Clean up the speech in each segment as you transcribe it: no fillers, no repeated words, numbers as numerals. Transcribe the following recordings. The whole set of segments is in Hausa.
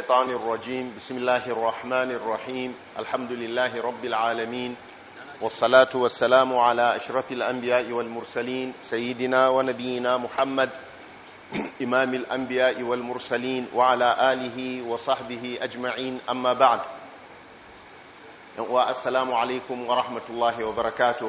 الشيطان الرجيم. بسم الله الرحمن الرحيم. الحمد لله رب العالمين، والصلاة والسلام على أشرف الأنبياء والمرسلين، سيدنا ونبينا محمد إمام الأنبياء والمرسلين، وعلى آله وصحبه أجمعين. أما بعد، والسلام عليكم ورحمة الله وبركاته.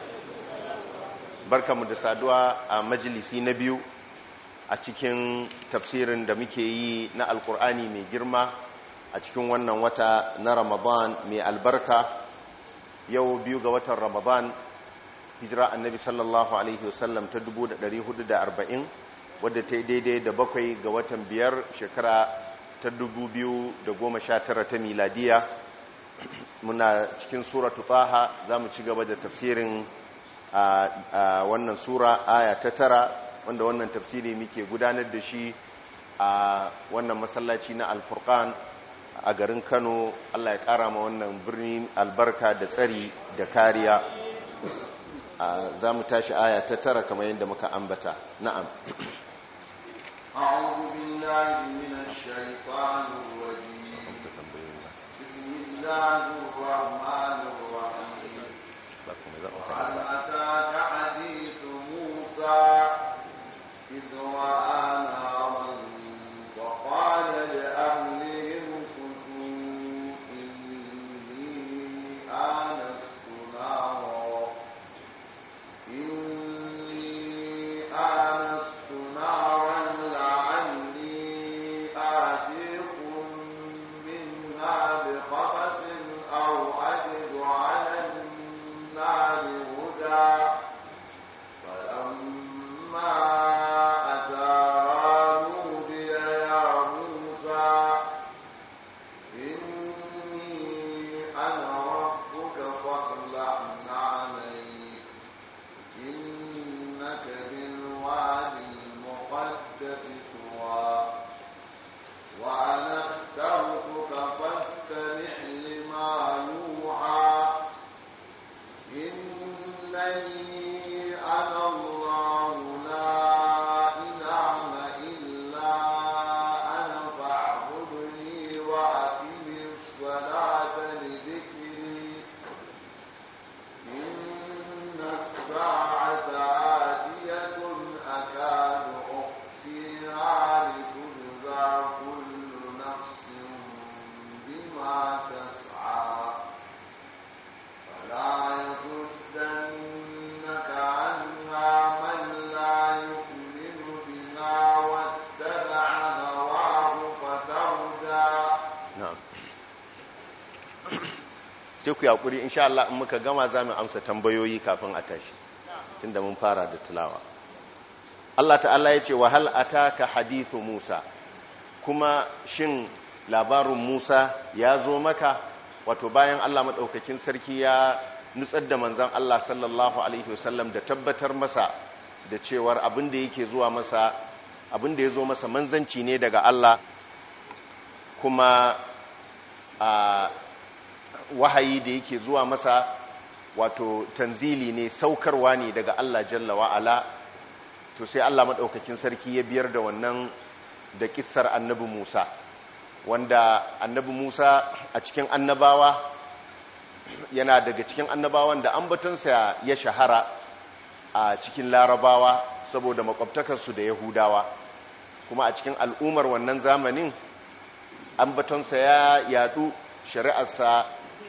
بركة مدسادوا مجلسي نبيو a cikin tafsirin da muke yi na alkur'ani mai girma a cikin wannan wata na ramadan mai albarka. Yau 2 ga watan ramadan, hijira annabi sallallahu alaihi wasallam ta 1440, wadda ta yi daidai da 7 ga watan 5 shekara ta 2019 ta miladiya. Muna cikin suratu taha, za mu ci gaba da tafsirin wannan sura aya ta 9, wanda wannan tafsiri muke gudanar da shi a wannan masallaci na Al-Furqan a garin Kano. Allah ya kara ma wannan birni albarka da tsari da kariya. Za mu tashi aya ta 9 kamar yadda muka ambata. Na'am. أعوذ بالله من الشيطان الرجيم. بسم الله الرحمن الرحيم. وهل أتاك حديث موسى إذ رأى نارا وقال لأهلهم كثوا إني آنست نارا لعلي آتيكم منها بقبس أو أجد على النار هدى. فلما sai ku yaƙuri, insha Allah in muka gama za mu amsa tambayoyi kafin a tashi, tunda mun fara da tilawa. Allah ta'ala ya ce wa hal ataka hadithu Musa, kuma shin labarin Musa ya zo maka? Wato bayan Allah madaukakin sarki ya nutsar da manzon Allah sallallahu alaihi wasallam da tabbatar masa da cewar abin da yake zuwa masa, abin da ya zo masa manzanci ne daga Allah, kuma wahayi da yake zuwa masa wato tanzili ne, saukarwa ne daga Allah jalla wa'ala. To sai Allah maɗaukakin sarki ya biyar da wannan da kissar annabi Musa, wanda annabi Musa a cikin annabawa yana daga cikin annabawan da ambatonsa ya shahara a cikin larabawa saboda makwabtakarsu da yahudawa, kuma a cikin al'ummar wannan zamanin ambatonsa ya yadu, shari'arsa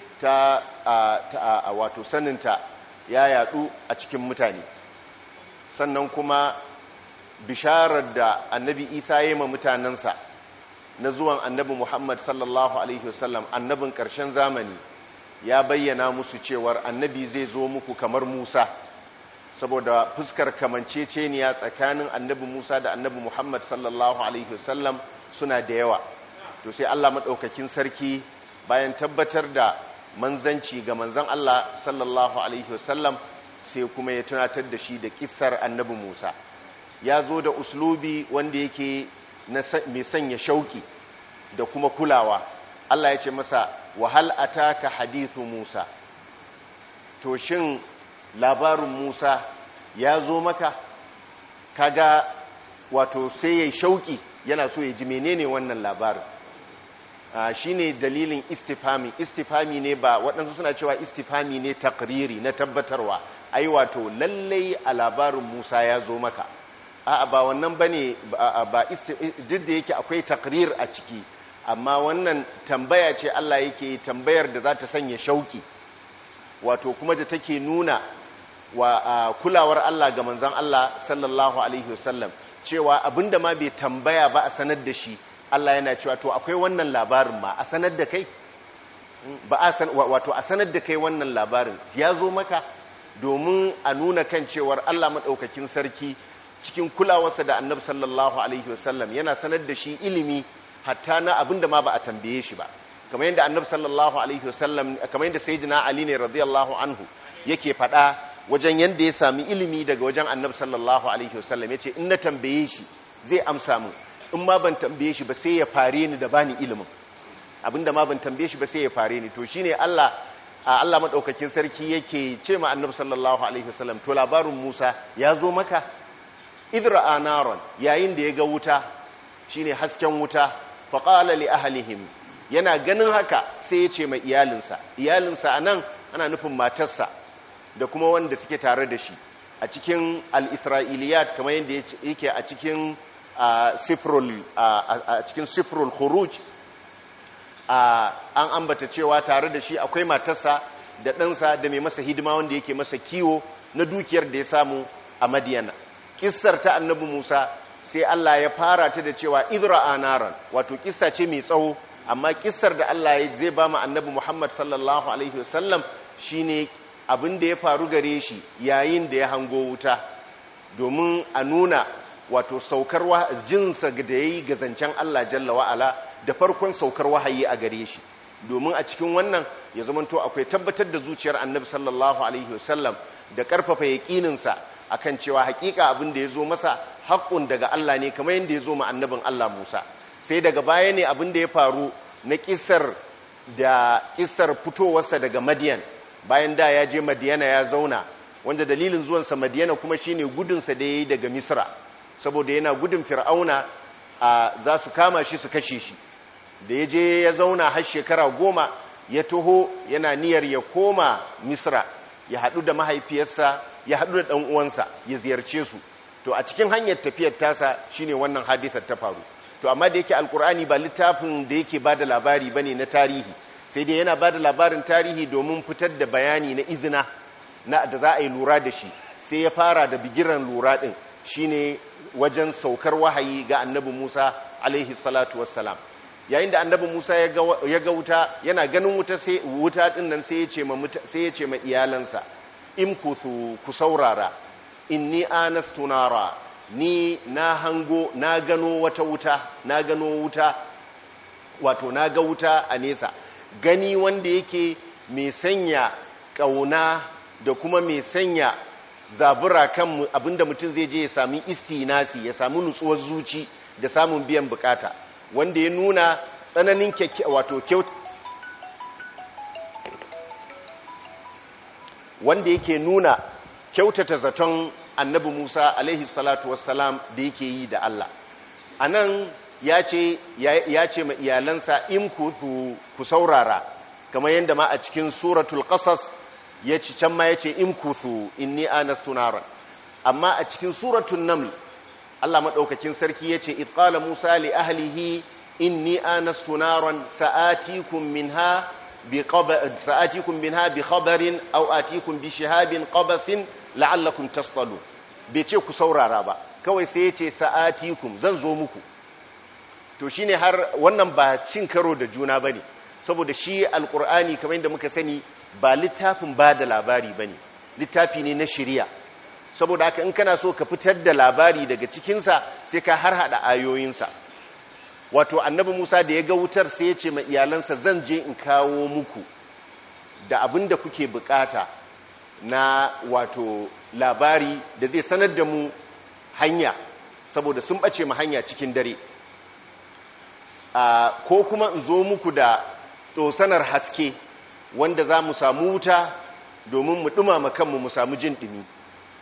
wato saninta ya yadu a cikin mutane. Sannan kuma bisharar da annabi Isa ya yi ma mutanensa na zuwan annabi Muhammad sallallahu alaihi wasallam, annabin ƙarshen zamani, ya bayyana musu cewar annabi zai zo muku kamar Musa, saboda fuskar kamanceceniya tsakanin annabi Musa da annabi Muhammad sallallahu alaihi wasallam suna da yawa. To sai Allah maɗaukakin sarki bayan tabbatar da manzanci ga manzan Allah sallallahu alaihi wasallam, sai kuma ya tunatar da shi da kissar annabi Musa. Ya zo da uslubi wanda yake mai sanya shauki da kuma kulawa. Allah ya ce masa wa hal ataka hadithu Musa, to shin labarin Musa ya zo maka? Kaga wato sai yayi shauki, yana so ya ji menene wannan labarin. shine dalilin istifhami ne, ba waɗansu suna cewa istifhami ne takriri na tabbatarwa, ai wato lallai a labarin Musa ya zo maka. A'a ba wannan bane, ba duk da yake akwai takrir a ciki, amma wannan tambaya ce Allah yake, tambayar da za ta sanya shauki, wato kuma da take nuna wa kulawar Allah ga manzon Allah sallallahu alaihi wasallam, cewa abinda ma bai tambaya ba a sanar da shi, Allah yana cewa to akwai wannan labarin ma a sanar da kai, wato a sanar da kai wannan labarin ya zo maka, domin a nuna kan cewar Allah madaukakin sarki cikin kulawarsa da Annabi sallallahu alaihi wasallam yana sanar da shi ilimi hatta na abinda ma ba a tambaye shi ba, kamar yadda Annabi sallallahu alaihi wasallam, kamar yadda sayyidina Ali ne radiyallahu anhu yake faɗa wajen yanda ya sami ilimi daga wajen Annabi sallallahu alaihi wasallam, yace in na tambaye shi zai amsa mu, in ma ban tambaye shi ba sai ya fare ni da bani ilimin, abinda ma ban tambaye shi ba sai ya fare ni. To shine Allah madaukakin sarki yake ce ma Annabi sallallahu alaihi wasallam, to labarin Musa ya zo maka, idra anaron, yayin da ya ga wuta, shine hasken wuta, faqala li ahlihim, yana ganin haka sai ya ce ma iyalinsa anan ana nufin matarsa da kuma wanda suke tare da shi. A cikin al-isra'iliyat kamar yadda yake a cikin cikin sifrul khuruj, an ambata cewa tare da shi akwai matarsa da ɗansa da mai masa hidima wanda yake masa kiwo na dukiyar da ya samu a Madiyana. Kissar ta annabi Musa sai Allah ya fara ta da cewa idra anaran, wato kissa ce mai tsawo, amma kissar da Allah zai ba mu annabi Muhammad sallallahu alaihi wasallam shine abin da ya faru gare shi yayin da ya hango wuta, domin a nuna wato saukar jinsa da yayi ga zancen Allah jalla wa'ala da farkon saukar wahayi a gare shi, domin a cikin wannan ya zamanto akwai tabbatar da zuciyar annabi sallallahu alaihi wasallam da karfafa yaqininsa akan cewa hakika abin da yazo masa haƙƙun daga Allah ne, kamar yadda yazo ma annabin Allah Musa. Sai daga baya ne abin da ya faru na kissar fitowarsa daga Madiyan, bayan da ya je Madiyana ya zauna, wanda dalilin zuwansa Madiyana kuma shine gudunsa da yayi daga Misra, saboda yana gudun Fir'auna za su kama shi su kashe shi. Da ya je ya zauna har shekara 10, ya taho yana niyyar ya koma Misra, ya haɗu da mahaifiyarsa, ya haɗu da ɗan uwansa, ya ziyarce su. To a cikin hanyar tafiyar tasa shine wannan hadithar ta faru. To amma da yake alkur'ani ba littafin da yake bada labari bane na tarihi, sai dai yana bada labarin tarihi domin fitar da bayani na izina da za a yi lura da shi. Sai ya fara da bigiran lura din, shine wajen saukar wahayi ga annabi Musa alaihi salatu wassalam. Yayin da annabi Musa ya ga wuta, yana ganin wuta din nan sai ya ce ma iyalansa, in ku saurara, inni anastu nara, ni na gano wuta, wato na ga wuta a nesa, gani wanda yake mai sanya kauna da kuma mai sanya zabura kan abinda mutum zai je ya sami istinasi, ya sami nutsuwar zuci da samun biyan bukata, wanda ya nuna tsananin wanda yake nuna kyautata zaton annabi Musa alaihi salatu wassalam da yake yi da Allah. Anan ya ce ma iyalansa, in ku saurara, kamar yadda ma a cikin suratul qasas ya ci can ma ya ce in kuthu inni anastu naran. Amma a cikin suratul naml Allah madaukakin sarki ya ce id qala Musa li ahlihi inni anastu naran sa'atikum minha bi khabarin aw atikum bi shihabin qabasin la'allakum tastalun. Bai ce ku saurara ba, kawai sai ya ce sa'atikum, zan zo muku. To shine har wannan ba cin karo da juna bane, saboda shi alqur'ani kamar yadda muka sani ba littafin ba da labari bane, littafi ne na shari'a. Saboda haka in kana so ka fitar da labari daga cikinsa sai ka harhaɗa ayoyinsa. Wato annabi Musa da ya ga wutar sai ya ce ma iyalansa, zan je in kawo muku da abin da kuke bukata na wato labari da zai sanar da mu hanya, saboda sun ɓace mu hanya cikin dare, ko kuma in zo muku da tsosanar haske wanda za mu samu wuta domin mu ɗumama kanmu mu samu jin ɗumi.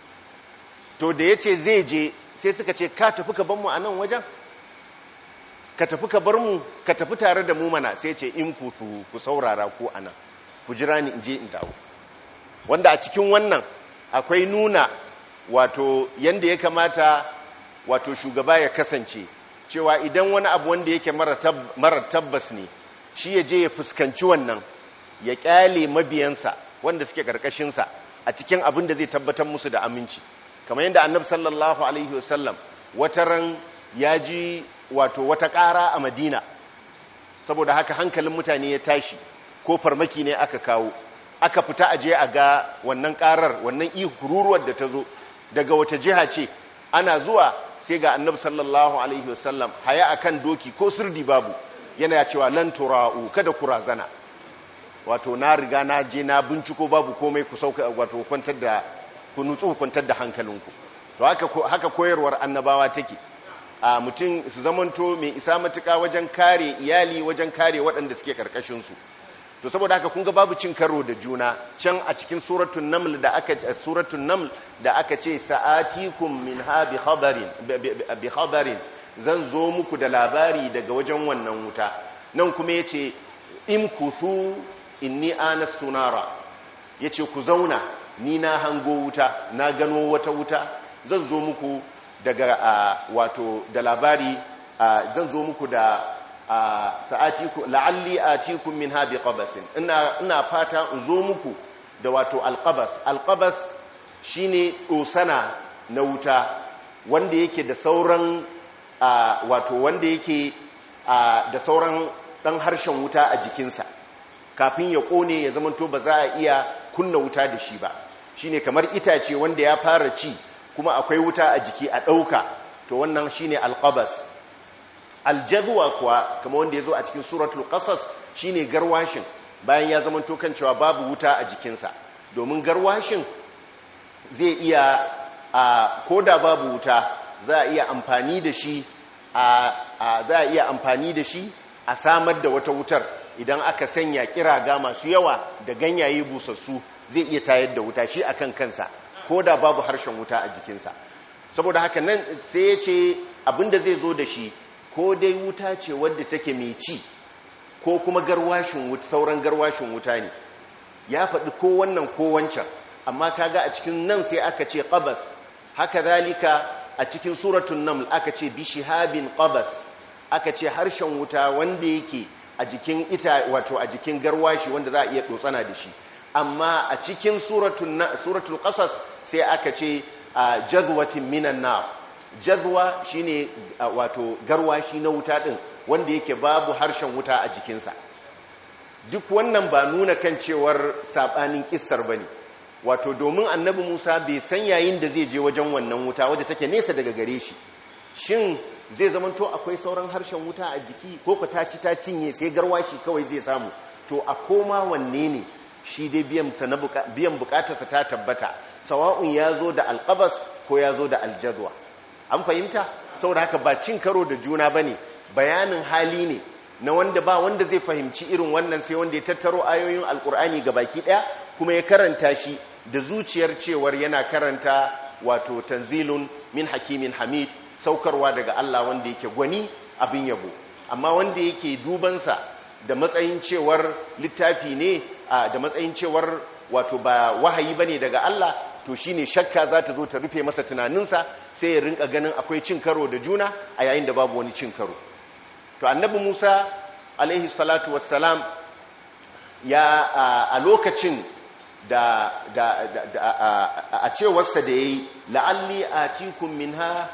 To da ya ce zai je, sai suka ce ka tafi ka banmu a nan wajen, ka tafi ka bar mu, ka tafi tare da mu mana, sai ce in ku saurara ko anan, ku jira ni in je in dawo. Wanda a cikin wannan akwai nuna wato yanda ya kamata wato shugaba ya kasance, cewa idan wani abu wanda yake mara tabbas ne, shi ya je ya fuskanci wannan, ya kyale mabiyansa wanda suke karkashinsa a cikin abin da zai tabbatar musu da aminci. Kamar yadda annabi sallallahu alaihi wasallam wata ran ya ji wato wata ƙara a Madina, saboda haka hankalin mutane ya tashi, ko farmaki ne aka kawo, aka fita aje a ga wannan ƙarar, wannan ihururuwar da ta zo daga wata jiha ce. Ana zuwa sai ga annabi sallallahu alaihi wasallam haya akan doki, ko sirdi babu, yana cewa lan tura'u, kada ku razana, wato na riga na je na binciko babu komai, ku sauka, wato kwantar da ku nutsu, kwantar da hankalinku. To haka koyarwar annabawa take, a mutum su zamanto mai isa matuka wajen kare iyali, wajen kare waɗanda suke karkashin su. To saboda haka kun ga babu cin karo da juna can a cikin suratul naml da aka ce sa'atikum minha bi khabarin, zan zo muku da labari daga wajen wannan wuta. Nan kuma yace imkuthu inni anastu nara, yace ku zauna, ni na hango wuta, na gano wata wuta, zan zo muku daga wato da labari, zan zo muku da sa'atiku la'alli atikum minha biqabasin, ina fata in zo muku da wato alqabas shine dosana na wuta wanda yake da sauran wato wanda yake da sauran dan harshen wuta a jikinsa kafin ya kone, ya zamanto ba za a iya kunna wuta da shi ba. Shine kamar itace wanda ya fara ci kuma akwai wuta a jiki a ɗauka, to wannan shine alqabas. Aljadwa kuwa kamar wanda ya zo a cikin suratul qasas shine garwashin, bayan ya zamanto kan cewa babu wuta a jikinsa, domin garwashin zai iya koda babu wuta za a iya amfani da shi a samar da wata wutar. Idan aka sanya kiraga masu yawa da ganyaye busassu zai iya tayar da wuta shi akan kansa, koda babu harshen wuta a jikinsa. Saboda haka nan sai ya ce abinda zai zo da shi ko dai wuta ce wadda take mai ci, ko kuma sauran garwashin wuta ne. Ya faɗi ko wannan ko wancan, amma kaga a cikin nan sai aka ce qabas. Haka zalika a cikin suratul naml aka ce bishihabin qabas, aka ce harshen wuta wanda yake a jikin wato a jikin garwashi wanda za a iya dotsana da shi. Amma a cikin suratul qasas sai aka ce jazwatin minan nar. Jazwa shine wato garwashi na wuta din wanda yake babu harshen wuta a jikinsa. Duk wannan ba nuna kan cewar sabanin kissar bane, wato domin annabi Musa bai san yayin da zai je wajen wannan wuta wadda take nesa daga gare shi, shin zai zamanto akwai sauran harshen wuta a jiki ko ka ta cinye sai garwashi kawai zai samu. To a koma wanne ne, shi dai biyan bukatarsa ta tabbata, sawa'un ya zo da alqabas ko ya zo da aljadwa. An fahimta? Saboda haka ba cin karo da juna bane, bayanin hali ne na wanda ba wanda zai fahimci irin wannan sai wanda ya tattaro ayoyin alkur'ani baki daya kuma ya karanta shi da zuciyar cewar yana karanta wato tanzilun min hakimin hamid, saukarwa daga Allah wanda yake gwani abin yabo. Amma wanda yake dubansa da matsayin cewar littafi ne, da matsayin cewar wato ba wahayi bane daga Allah, to shine shakka za ta zo ta rufe masa tunaninsa, sai ya rinka ganin akwai cin karo da juna a yayin da babu wani cin karo. To annabi Musa alaihi salatu wassalam ya a lokacin da a cewarsa da yayi la'alli atikum minha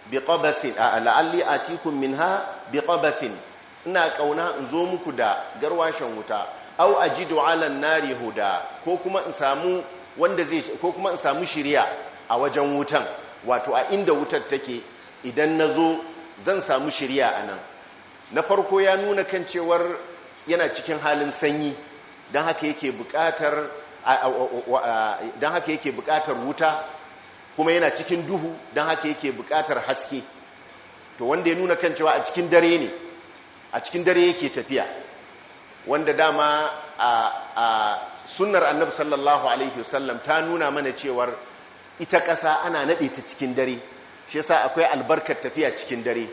biqabasin, ina kauna in zo muku da garwashin wuta, au ajidu ala nari huda, ko kuma in samu shiriya a wajen wutan, wato a inda wutar take, idan nazo zan samu shiriya anan. Na farko ya nuna kan cewar yana cikin halin sanyi, don haka yake bukatar wuta, kuma yana cikin duhu don haka yake bukatar haske. To wanda ya nuna kan cewa a cikin dare ne, a cikin dare yake tafiya, wanda dama a sunnar annabi sallallahu alaihi wasallam ta nuna mana cewar ita ƙasa ana naɗe ta cikin dare, shi yasa akwai albarkar tafiya cikin dare.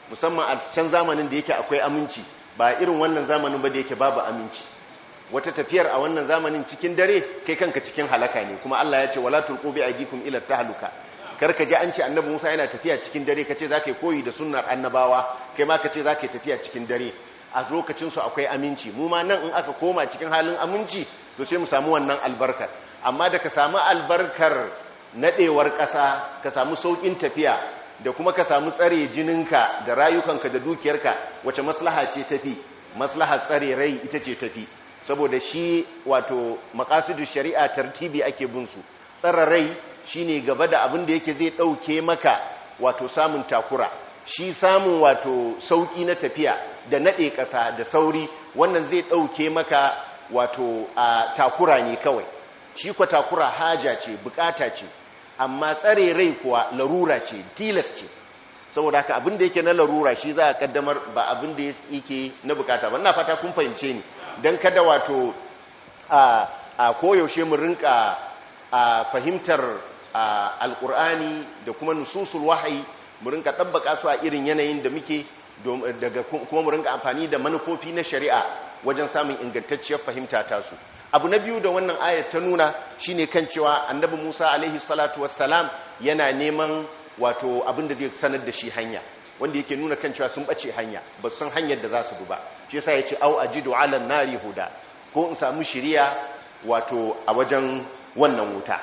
musamman a can zamanin da yake akwai aminci, ba irin wannan zamanin ba da yake babu aminci. Wata tafiyar a wannan zamanin cikin dare kai kanka cikin halaka ne, kuma Allah ya ce wala tulqu bi aydikum ila tahluka. Karka ji an ce annabi Musa yana tafiya cikin dare kace zaka koyi da sunnar annabawa, kai ma kace zaka tafiya cikin dare. A lokacin su akwai aminci, mu ma nan in aka koma cikin halin aminci to sai mu samu wannan albarkar. Amma da ka samu albarkar nadewar ƙasa, ka samu saukin tafiya, da kuma ka samu tsare jininka da rayukanka da dukiyarka, wace maslaha ce tafi? Maslahar tsare rai ita ce tafi, saboda shi wato maqasidu shari'a tartibi ake bin su. Tsare rai shine gaba da abin da yake zai dauke maka wato samun takura. Shi samun wato sauki na tafiya da nade ƙasa da sauri, wannan zai dauke maka wato a takura ne kawai. Shi kwa takura haja ce, bukata ce, amma tsare rai kuwa larura ce, tilas ce. Saboda haka abin da yake na larura shi za a kaddamar, ba abin da yake na bukata ba. Ina fata kun fahimce ni, don kada wato a koyaushe mu rinka fahimtar alkur'ani da kuma nususul wahayi, mu rinka tabbaka su a irin yanayin da muke, daga kuma mu rinka amfani da manufofi na shari'a wajen samun ingantacciyar fahimta tasu. Abu na biyu da wannan ayat ta nuna shine kan cewa annabi Musa alaihi salatu wassalam yana neman wato abin da zai sanar da shi hanya, wanda yake nuna kan cewa sun bace hanya, ba su san hanyar da za su bi ba. Shi yasa yace au ajidu ala nari huda, ko in samu shiriya wato a wajen wannan wuta.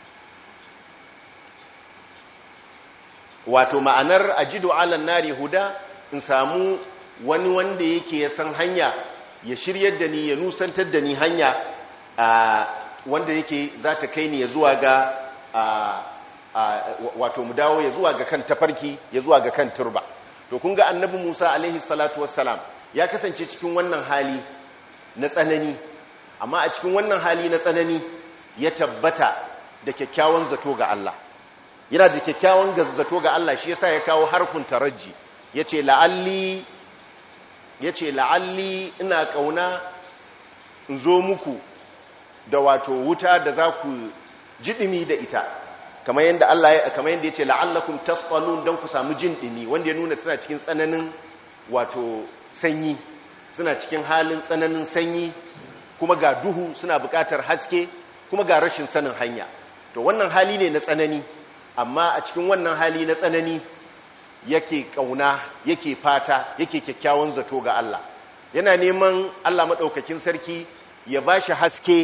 Wato ma'anar ajidu ala nari huda, in samu wani wanda yake ya san hanya, ya shiryar da ni, ya nusantar da ni hanya wanda yake za ta kai ni ya zuwa ga wato mu dawo ya zuwa ga kan tafarki, ya zuwa ga kan turba. To kun ga annabi Musa alaihi salatu wassalam ya kasance cikin wannan hali na tsanani, amma a cikin wannan hali na tsanani ya tabbata da kyakkyawan zato ga Allah. Yana da kyakkyawan zato ga Allah, shi yasa ya kawo harfin taraji, yace la'alli ina kauna in zo muku da wato wuta da za ku jidimi da ita, kamar yadda yace la'allakum tasqalun, dan ku samu jin dimi, wanda ya nuna suna cikin tsananin wato sanyi, suna cikin halin tsananin sanyi, kuma ga duhu, suna buƙatar haske, kuma ga rashin sanin hanya. To wannan hali ne na tsanani, amma a cikin wannan hali na tsanani yake kauna, yake fata, yake kyakkyawan zato ga Allah. Yana neman Allah madaukakin sarki ya bashi haske,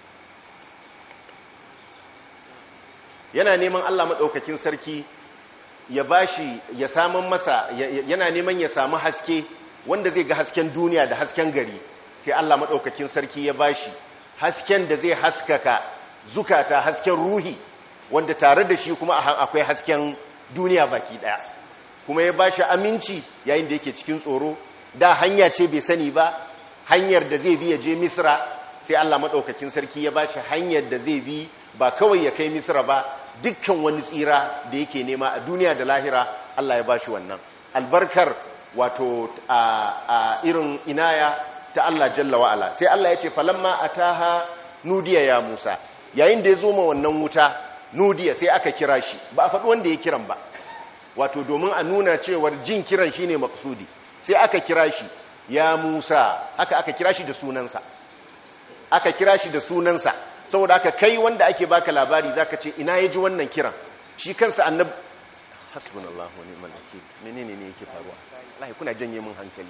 yana neman Allah madaukakin sarki ya bashi, ya samun masa, yana neman ya samu haske wanda zai ga hasken duniya da hasken gari. Sai Allah madaukakin sarki ya bashi hasken da zai haskaka zukata, hasken ruhi, wanda tare da shi kuma akwai hasken duniya baki daya. Kuma ya bashi aminci yayin da yake cikin tsoro. Da hanya ce bai sani ba, hanyar da zai bi ya je Misra, sai Allah madaukakin sarki ya bashi hanyar da zai bi, ba kawai ya kai Misra ba, dukkan wani tsira da yake nema a duniya da lahira Allah ya bashi wannan albarkar, wato a irin inaya ta Allah jalla wa ala. Sai Allah ya ce falamma ataha nudiya ya Musa, yayin da ya zo ma wannan wuta nudiya, sai aka kira shi. Ba a faɗi wanda ya kiran ba, wato domin a nuna cewar jin kiran shine maksudi. Sai aka kira shi ya Musa, aka kira shi da sunansa, aka kira shi da sunansa. Saboda aka kai wanda ake baka labari zaka ce ina yaji wannan kiran. Shi kansa annabi, hasbunallahu wa ni'mal wakeel, menene ne yake faruwa? wallahi kuna janye min hankali.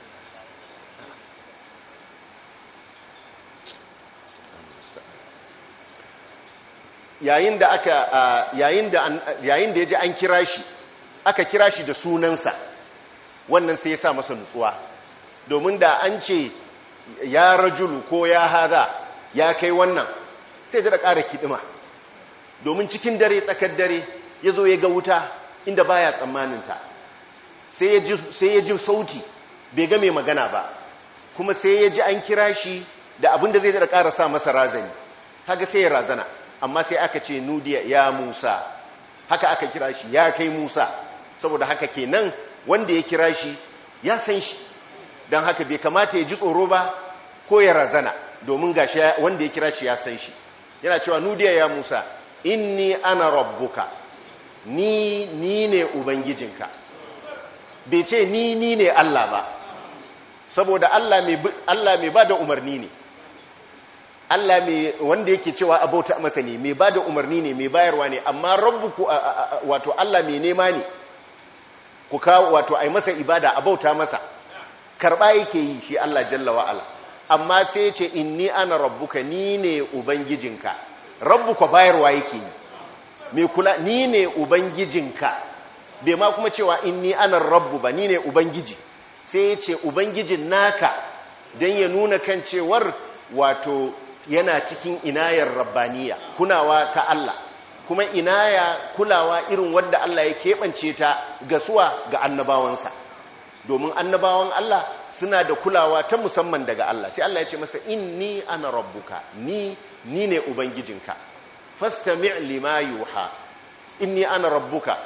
Yayin da yaji an kira shi, aka kira shi da sunansa, wannan sai ya sa masa nutsuwa. Domin da an ce ya rajulu ko ya haza, ya kai wannan, sai da ƙara kiɗima. Domin cikin dare, tsakar dare, ya zo ya ga wuta inda baya tsammaninta. Sai ya ji sauti, bai ga mai magana ba, kuma sai ya ji an kira shi da abin da zai da ƙara sa masa razani. Kaga sai ya razana, amma sai aka ce nudiya ya Musa, haka aka kira shi ya kai Musa. Saboda haka kenan wanda ya kira shi ya san shi, don haka bai kamata ya ji tsoro ba ko ya razana, domin gashi wanda ya kira shi ya san shi. Yana cewa nudiya ya Musa inni ana rabbuka, ni ne ubangijinka. bai ce ni ne Allah ba, saboda Allah mai ba da umarni ne, Allah mai wanda yake cewa abauta masa ne, mai ba da umarni ne, mai bayarwa ne, amma rabbuku wato Allah mai nema ne, ku kawo wato ai masa ibada abauta masa, karba yake yi shi Allah jalla wa'ala. Amma sai ya ce inni ana rabbuka, ni ne ubangijinka. Rabbuka bayarwa yake yi, mai kula, ni ne ubangijinka, bai ma kuma cewa inni ana rabbu ba, ni ne ubangiji, sai ya ce ubangijin naka, don ya nuna kan cewar wato yana cikin inayar rabbaniya, kunawa ta Allah, kuma inaya kulawa irin wadda Allah ya keɓance ta ga suwa ga annabawansa, domin annabawan Allah suna da kulawa ta musamman daga Allah. Sai Allah ya ce masa inni ana rabbuka, ni ne ubangijinka, fastami' lima yuha, inni ana rabbuka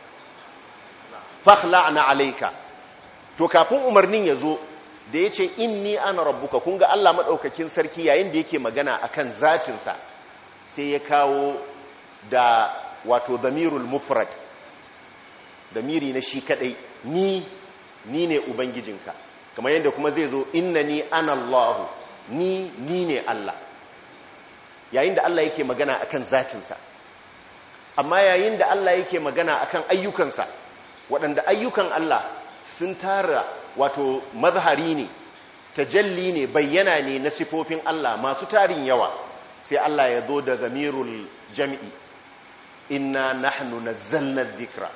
fakhla'na alayka. To kafin umarnin ya zo da ya ce inni ana rabbuka, kun ga Allah maɗaukakin sarki yayin da yake magana akan zatinsa sai ya kawo da wato damirul mufrad, damiri na shi kadai, ni ne ubangijinka, kamar yadda kuma zai zo innani ana Allahu, ni ne Allah, yayin da Allah yake magana akan zatinsa. Amma yayin da Allah yake magana akan ayyukansa, waɗanda ayyukan Allah sun tara wato mazhari ne, tajalli ne, bayyana ne na sifofin Allah masu tarin yawa, sai Allah ya zo da zamirul jam'i, inna nahnu nazzalna dhikra,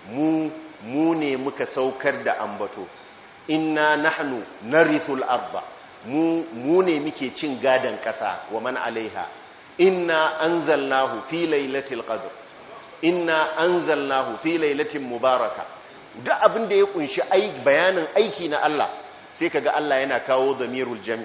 mu ne muka saukar da ambato, inna nahnu narithul arda, mu ne muke cin gadan ƙasa, wa man alaiha, inna anzalnahu fi lailatul qadr, inna anzalnahu fi lailatin mubaraka. Duk abin da ya kunshi bayanin aiki na Allah, sai kaga Allah yana kawo zamirul jam'i,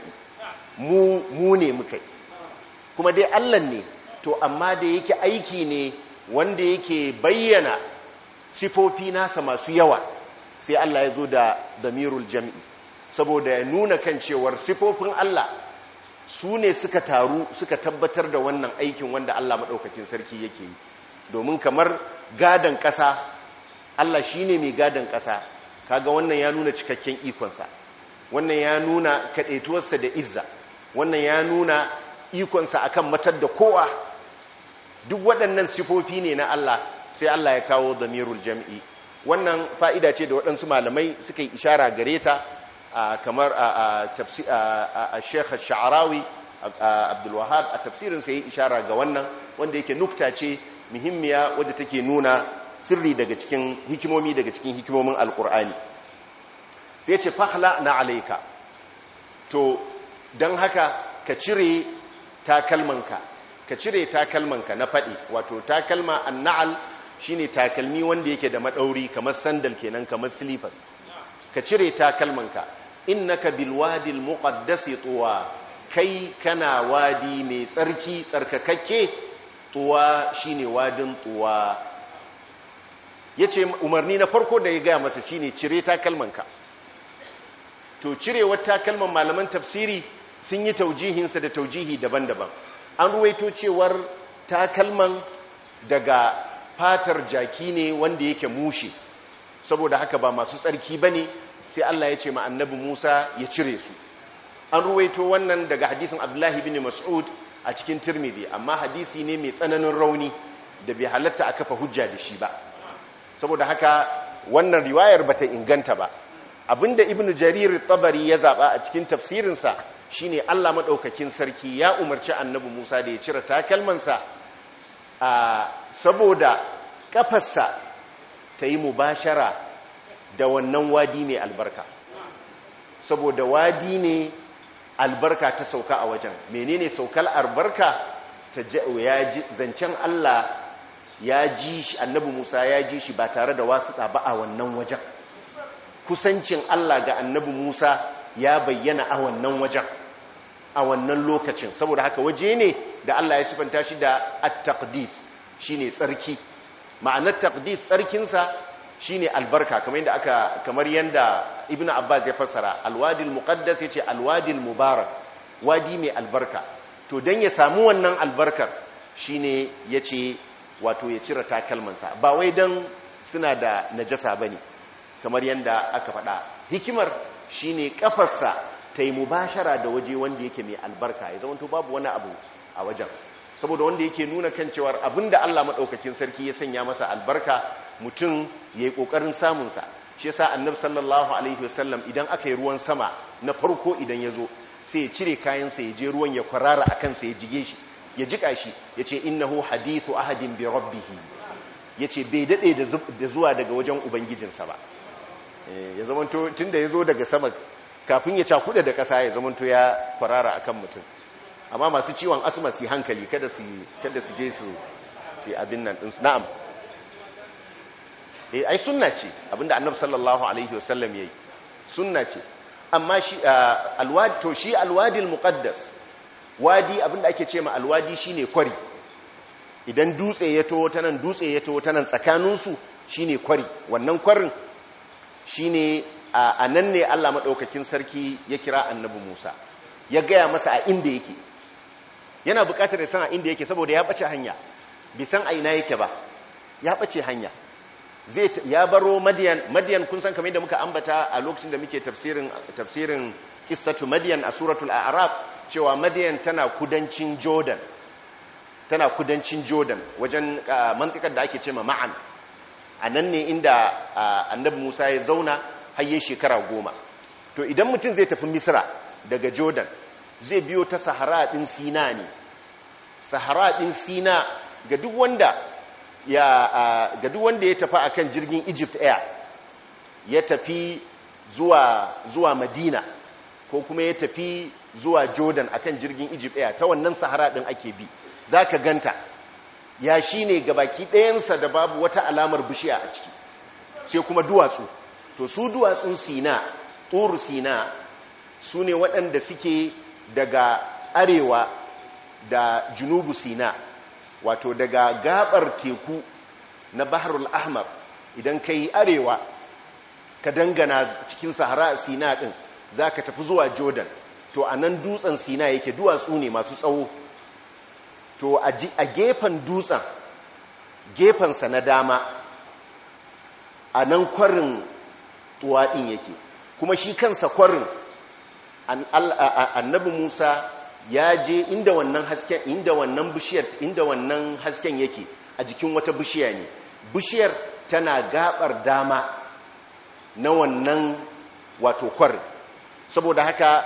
mu ne muka yi, kuma dai Allah ne, to amma da yake aiki ne wanda yake bayyana sifofi nasa masu yawa, sai Allah ya zo da zamirul jam'i, saboda ya nuna kan cewar sifofin Allah su ne suka taru suka tabbatar da wannan aikin wanda Allah maɗaukakin sarki yake yi. Domin kamar gadan ƙasa, Allah shi ne mai gadan ƙasa, kaga wannan ya nuna cikakken ikonsa, wannan ya nuna kaɗaituwarsa da izza, wannan ya nuna ikonsa akan matar da kowa. Duk waɗannan sifofi ne na Allah, sai Allah ya kawo damirul jam'i. Wannan fa'ida ce da waɗansu malamai suka yi ishara gare ta, kamar a Sheikh Sha'arawi Abdul Wahhab a tafsirinsa ya yi ishara ga wannan, wanda yake nukta ce muhimmiya wadda take nuna sirri daga cikin hikimomi daga cikin hikimomin alkur'ani. Sai ce fahla na alaika, to don haka ka cire takalmanka na faɗi, wato takalma annal shine takalmi wanda yake da maɗauri kamar sandal kenan, kamar silifas. Ka cire takalmanka, innaka bil wadi al muqaddasi tuwa, kai kana wadi mai tsarki tsarkakakke, tuwa shine wadin tuwa. Yace umarni na farko da ya gaya masa shine cire takalmanka. To cirewar takalman malaman tafsiri sun yi taujihinsa da taujihi daban-daban. An ruwaito cewar takalman daga fatar jaki ne wanda yake mushi, saboda haka ba masu tsarki bane, sai Allah ya ce ma annabi Musa ya cire su. An ruwaito wannan daga hadisin Abdullahi bin Mas'ud a cikin Tirmidhi, amma hadisi ne mai tsananin rauni da bai halatta a kafa hujja da shi ba, saboda haka wannan riwayar bata inganta ba. Abinda Ibn Jarir Tabari ya zaba a cikin tafsirinsa shine Allah madaukakin sarki ya umarci annabi Musa da ya cire takalmansa saboda kafarsa ta yi mubashara da wannan wadi mai albarka, saboda wadi ne albarka ta sauka a wajen. Menene saukar albarka? Zancen Allah ya ji shi, annabi Musa ya ji shi ba tare da wasiƙa ba a wannan wajen. Kusancin Allah ga annabi Musa ya bayyana a wannan wajen, a wannan lokacin. Saboda haka waje ne da Allah ya sifanta shi da at-taqdis, shine tsarki. Ma'anar taqdis, tsarkinsa shine albarka, kamar yanda Ibn Abbas ya fassara alwadil muqaddas, yace alwadil mubarak, wadi mai albarka. To dan ya samu wannan albarkar shine yace wato ya cire takalmansa, ba wai dan suna da najasa bane, kamar yadda aka faɗa. Hikimar shine kafarsa ta yi mubashara da waje wanda yake mai albarka, ya zamanto babu wani abu a wajen, saboda wanda yake nuna kan cewar abinda Allah maɗaukakin sarki ya sanya masa albarka mutum ya yi ƙoƙarin samunsa. Shi yasa annabi sallallahu alaihi wasallam idan aka yi ruwan sama na farko idan ya zo sai ya cire kayansa ya je ruwan ya kwarara a kansa ya jige shi ya jika shi ya ce innahu hadithu ahadin bi rabbihi, ya ce bai daɗe da zuwa daga wajen ubangijinsa ba. Ya zamanto tun da ya zo daga sama kafin ya cakuɗa da ƙasa ya zamanto ya kwarara a kan mutum. Amma masu ciwon asma su hankali kada su je su abin nan ɗinsu. Na'am, ai sunna ce abinda annabi sallallahu alaihi wasallam yayi, sunna ce. Amma shi alwadil muqaddas, wadi abinda ake ce ma alwadi shine kwari. Idan dutse ya to ta nan, dutse ya to ta nan, tsakaninsu shine kwari. Wannan kwarin shine a nan ne Allah madaukakin sarki ya kira annabi Musa, ya gaya masa a inda yake. Yana bukatar ya san a inda yake saboda ya bace hanya, bai san a ina yake ba, ya bace hanya. Ya baro Madiyan kun san kamar yadda muka ambata a lokacin da muke tafsirin qissatu Madiyan a suratul A'raf, cewa Madiyan tana kudancin Jordan, wajen mantikar da ake cewa Ma'an. A nan ne inda annabi Musa ya zauna har yi shekara 10. To idan mutum zai tafi Misra daga Jordan zai biyo ta Sahara din Sina ne. Sahara din Sina ga duk wanda ya tafi akan jirgin Egypt Air ya tafi zuwa Madina ko kuma ya tafi zuwa Jordan akan jirgin Egypt Air, ta wannan Sahara din ake bi. Zaka ganta ya shine gabaki ɗayansa da babu wata alamar bishiya a ciki, sai kuma duwatsu. To su duwatsun Sina, Tur Sina, su ne waɗanda suke daga arewa da Junubu Sina, wato daga gabar teku na Bahrul Ahmar. Idan ka yi arewa ka dangana cikin Sahara Sina ɗin za ka tafi zuwa Jordan, to a nan dutsen Sina yake, duwatsu ne masu tsawo. To a gefen dutsen, gefensa na dama, a nan kwarin tuwaɗin yake. Kuma shi kansa kwarin, annabi Musa ya je inda wannan hasken yake a jikin wata bishiya ne. Bishiyar tana gabar dama na wannan wato kwarin. Saboda haka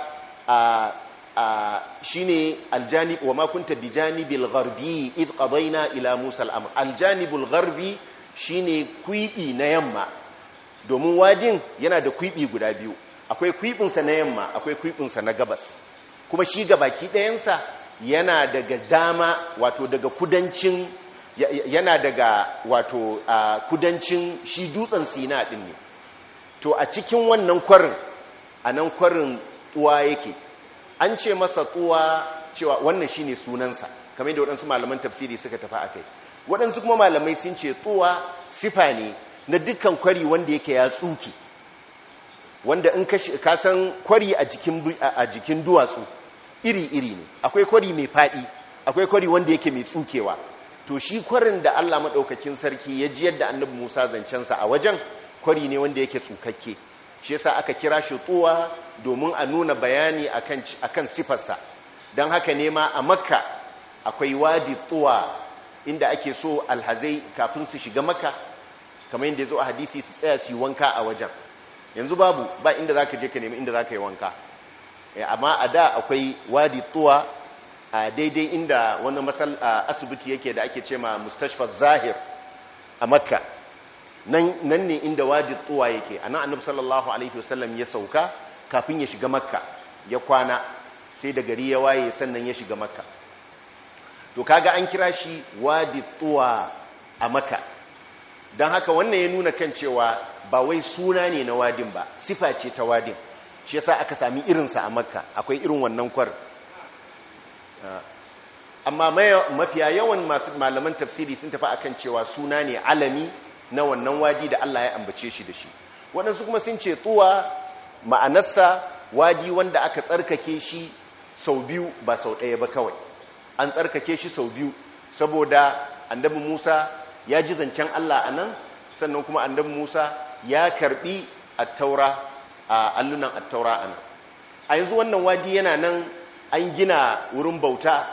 shine aljanib wa ma kunta bijanibil gharbi id qadayna ila Musa al-amr. Aljanibul gharbi shine kwibi na yamma, domin wadin yana da kwibi guda biyu, akwai kwibinsa na yamma, akwai kwibinsa na gabas. Kuma shi gabaki ɗayansa yana daga dama, wato daga kudancin, yana daga wato kudancin shi dutsen Sina din ne. To a cikin wannan kwarin, a nan kwarin Tuwa yake. An ce masa Tuwa cewa wannan shine sunansa, kamar da waɗansu malaman tafsiri suka tafi akai. Waɗansu kuma malamai sun ce Tuwa sifa ne na dukkan kwari wanda yake ya tsuke, wanda in ka san kwari a jikin duwatsu iri-iri ne. Akwai kwari mai faɗi, akwai kwari wanda yake mai tsukewa. To shi kwarin da Allah maɗaukakin sarki ya ji yadda annabi Musa zancensa a wajen, kwari ne wanda yake tsukakke. Shi yasa aka kira shi Tuwa domin a nuna bayani akan sifarsa. Don haka ne ma a Makka akwai wadi Tuwa, inda ake so alhazai kafin su shiga Makka, kamar yadda ya zo a hadisi, su tsaya su yi wanka a wajen. Yanzu ba inda za ka je ka nemi inda za ka yi wanka. Amma a da akwai wadi Tuwa a daidai inda wani asibiti yake da ake ce ma Mustashfa Zahir a Makka. Nan ne inda wadi Tuwa yake. A nan annabi sallallahu alaihi wasallam ya sauka kafin ya shiga Makka, ya kwana, sai da gari ya waye sannan ya shiga Makka. To kaga an kira shi wadi Tuwa a Makka. Don haka wannan ya nuna kan cewa ba wai suna ne na wadin ba, sifa ce ta wadin. Shi yasa aka sami irinsa a Makka, akwai irin wannan kwar. Amma mafiya yawan masu malaman tafsiri sun tafi akan cewa suna ne alami na wannan wadi da Allah ya ambace shi da shi. Waɗansu kuma sun ce Tuwa ma'anarsa wadi wanda aka tsarkake shi sau biyu ba sau ɗaya ba kawai. An tsarkake shi sau biyu saboda annabi Musa ya ji zancen Allah a nan, sannan kuma annabi Musa ya karbi at-taura a allunan at-taura ana a yanzu wannan wadi yana nan an gina wurin bauta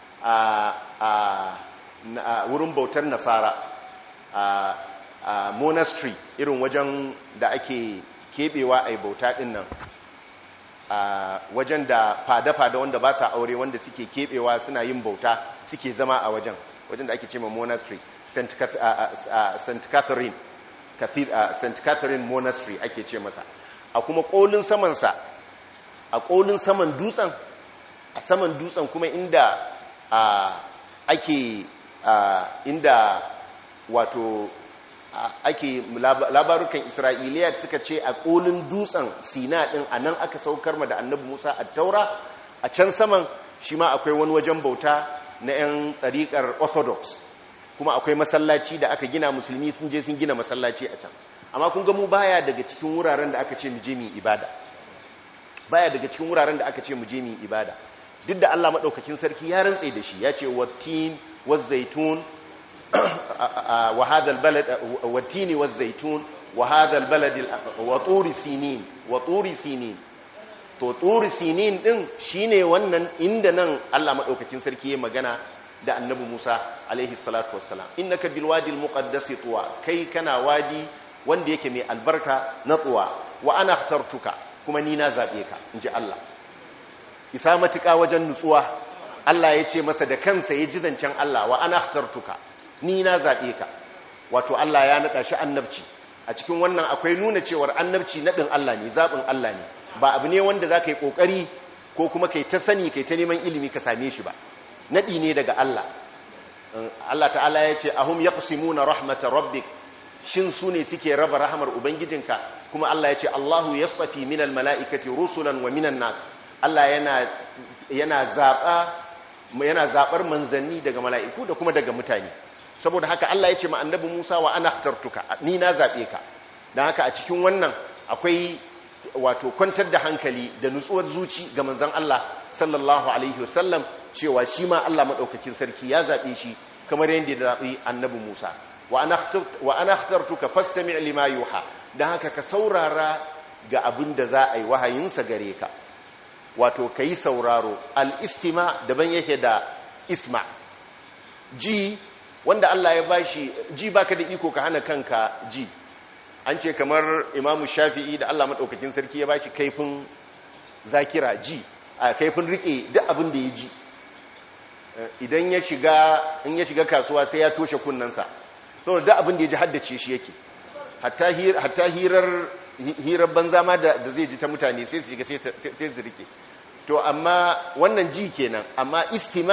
wurin bautar nasara a monastery irin wajen da ake kebewa a bauta din nan wajen da fada-fada wanda ba sa aure wanda suke kebewa suna yin bauta suke zama a wajen da ake ce ma monastery St. Catherine monastery ake ce masa a kuma kolin samansa a kolin saman dutsen a saman dutsen kuma inda ake inda wato ake labarukan isra'iliya suka ce a kolin dutsen sina din a nan aka saukar ma da annabi musa a taura a can saman shi ma akwai wani wajen bauta na 'yan tsarikar orthodox kuma akwai masallaci da aka gina musulmi sun je sun gina masallaci a can amma kun ga mu baya daga cikin wuraren da aka ce mu je mu ibada baya daga cikin wuraren da aka ce mu je mu ibada duk da Allah madaukakin sarki ya rantse da shi ya ce wattin waz-zaitun wa hadha al-balad wattini waz-zaitun wa hadha al-balad wa turi sinin wa turi sinin to turi sinin din shine wannan inda nan Allah madaukakin sarki ya magana da annabi Musa alaihi salatu wassalam innaka bil wadi al muqaddas tuwa kai kana wadi wanda yake mai albarka na tuwa wa ana ikhtartuka kuma ni na zabe ka inji Allah isa matuka wajen nutsuwa Allah ya ce masa da kansa ya ji zancen Allah wa ana ikhtartuka ni na zabe ka wato Allah ya nada shi annabci a cikin wannan akwai nuna cewar annabci nadin Allah ne zabin Allah ne ba abu ne wanda zaka yi kokari ko kuma kai ta sani kai ta neman ilimi ka same shi ba nadi ne daga Allah Allah ta'ala ya ce ahum yaqsimuna rahmatar rabbik shin su ne suke raba rahamar ubangijinka kuma Allah ya ce Allahu yasfafi minal mala'ikati rusulan wa minan nas Allah yana zabar manzanni daga mala'iku da kuma daga mutane saboda haka Allah ya ce ma annabi Musa wa ana ikhtartuka ni na zabe ka dan haka a cikin wannan akwai wato kwantar da hankali da nutsuwar zuci ga manzon Allah sallallahu alaihi wasallam cewa shi ma Allah madaukakin sarki ya zabe shi kamar yadda ya zabi annabi Musa wa ana ikhtartuka fastami' lima yuha dan haka ka saurara ga abin da za a yi wahayin sa gare ka wato kai sauraro al-istima daban yake da isma ji wanda Allah ya bashi ji baka da iko ka hana kanka ji an ce kamar Imam Shafi'i da Allah madaukakin sarki ya bashi kaifin zakira ji a kaifin rike duk abin da ya ji idan in ya shiga kasuwa sai ya toshe kunnansa saboda duk abin da ya ji haddace shi yake hatta hirar banza ma da zai ji ta mutane sai su shiga sai su rike to amma wannan ji kenan amma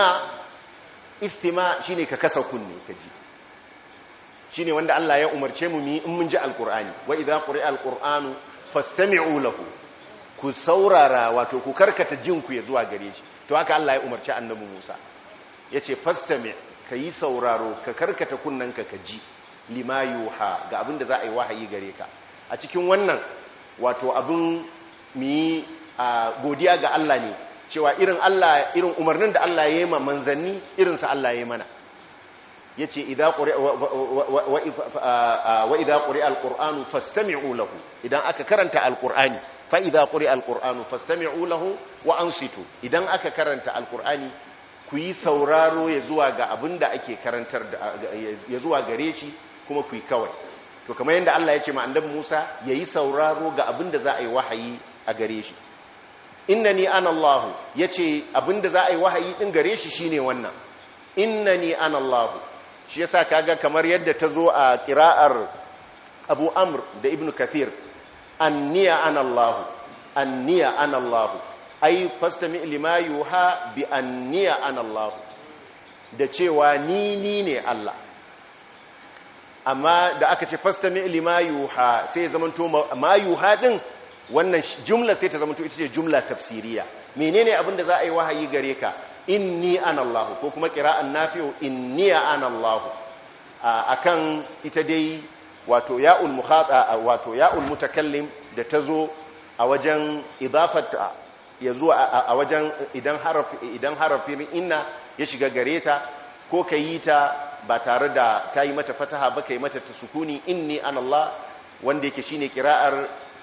istima shine ka kasa kunne ka ji shine wanda Allah ya umarce mu in mun ji alqur'ani wa idza quri'a alqur'anu fastami'u lahu ku saurara wato ku karkata jinku ya zuwa gare shi to haka Allah ya umarci annabi Musa yace fastami' kayi sauraro ka karkata kunnanka ka ji lima yuha ga abinda za a yi wahayi gare ka a cikin wannan wato abin mi godiya ga Allah ne cewa irin umarnin da Allah ya yi ma manzanni irin sa Allah ya yi mana yace idza quri'a wa idza quri'a alqur'anu fastami'u lahu idan aka karanta alqur'ani fa idza quri'a alqur'anu fastami'u lahu wa ansitu idan aka karanta alqur'ani ku yi sauraro ya zuwa ga abinda ake karantar ya zuwa gare shi kuma ku yi kawai to kamar yadda Allah ya ce ma annabi Musa yayi sauraro ga abinda za a yi wahayi a gare shi innani ana Allah yace abinda za a yi wahayi din gare shi shine wannan innani ana Allah shi yasa kaga kamar yadda ta zo a qira'ar Abu Amr da Ibn Kathir anniya ana Allah ai fastami lima yuha bi anniya ana Allah da cewa ni ne Allah amma da aka ce fastami lima yuha sai ya zamanto ma yuha din wannan jumla sai ta zamanto ita ce jumla tafsiriya menene abin da za a yi wahayi gare ka inni ana Allah ko kuma qira'an nafi'u inni ana Allah akan ita dai wato ya'ul mukhata wato ya'ul mutakallim da tazo a wajen idafata ya zuwa a wajen idan harafin inna ya shiga gare ta ko kayi ta ba tare da kayi mata fataha ba kai mata ta sukuni inni ana Allah wanda yake shine qira'ar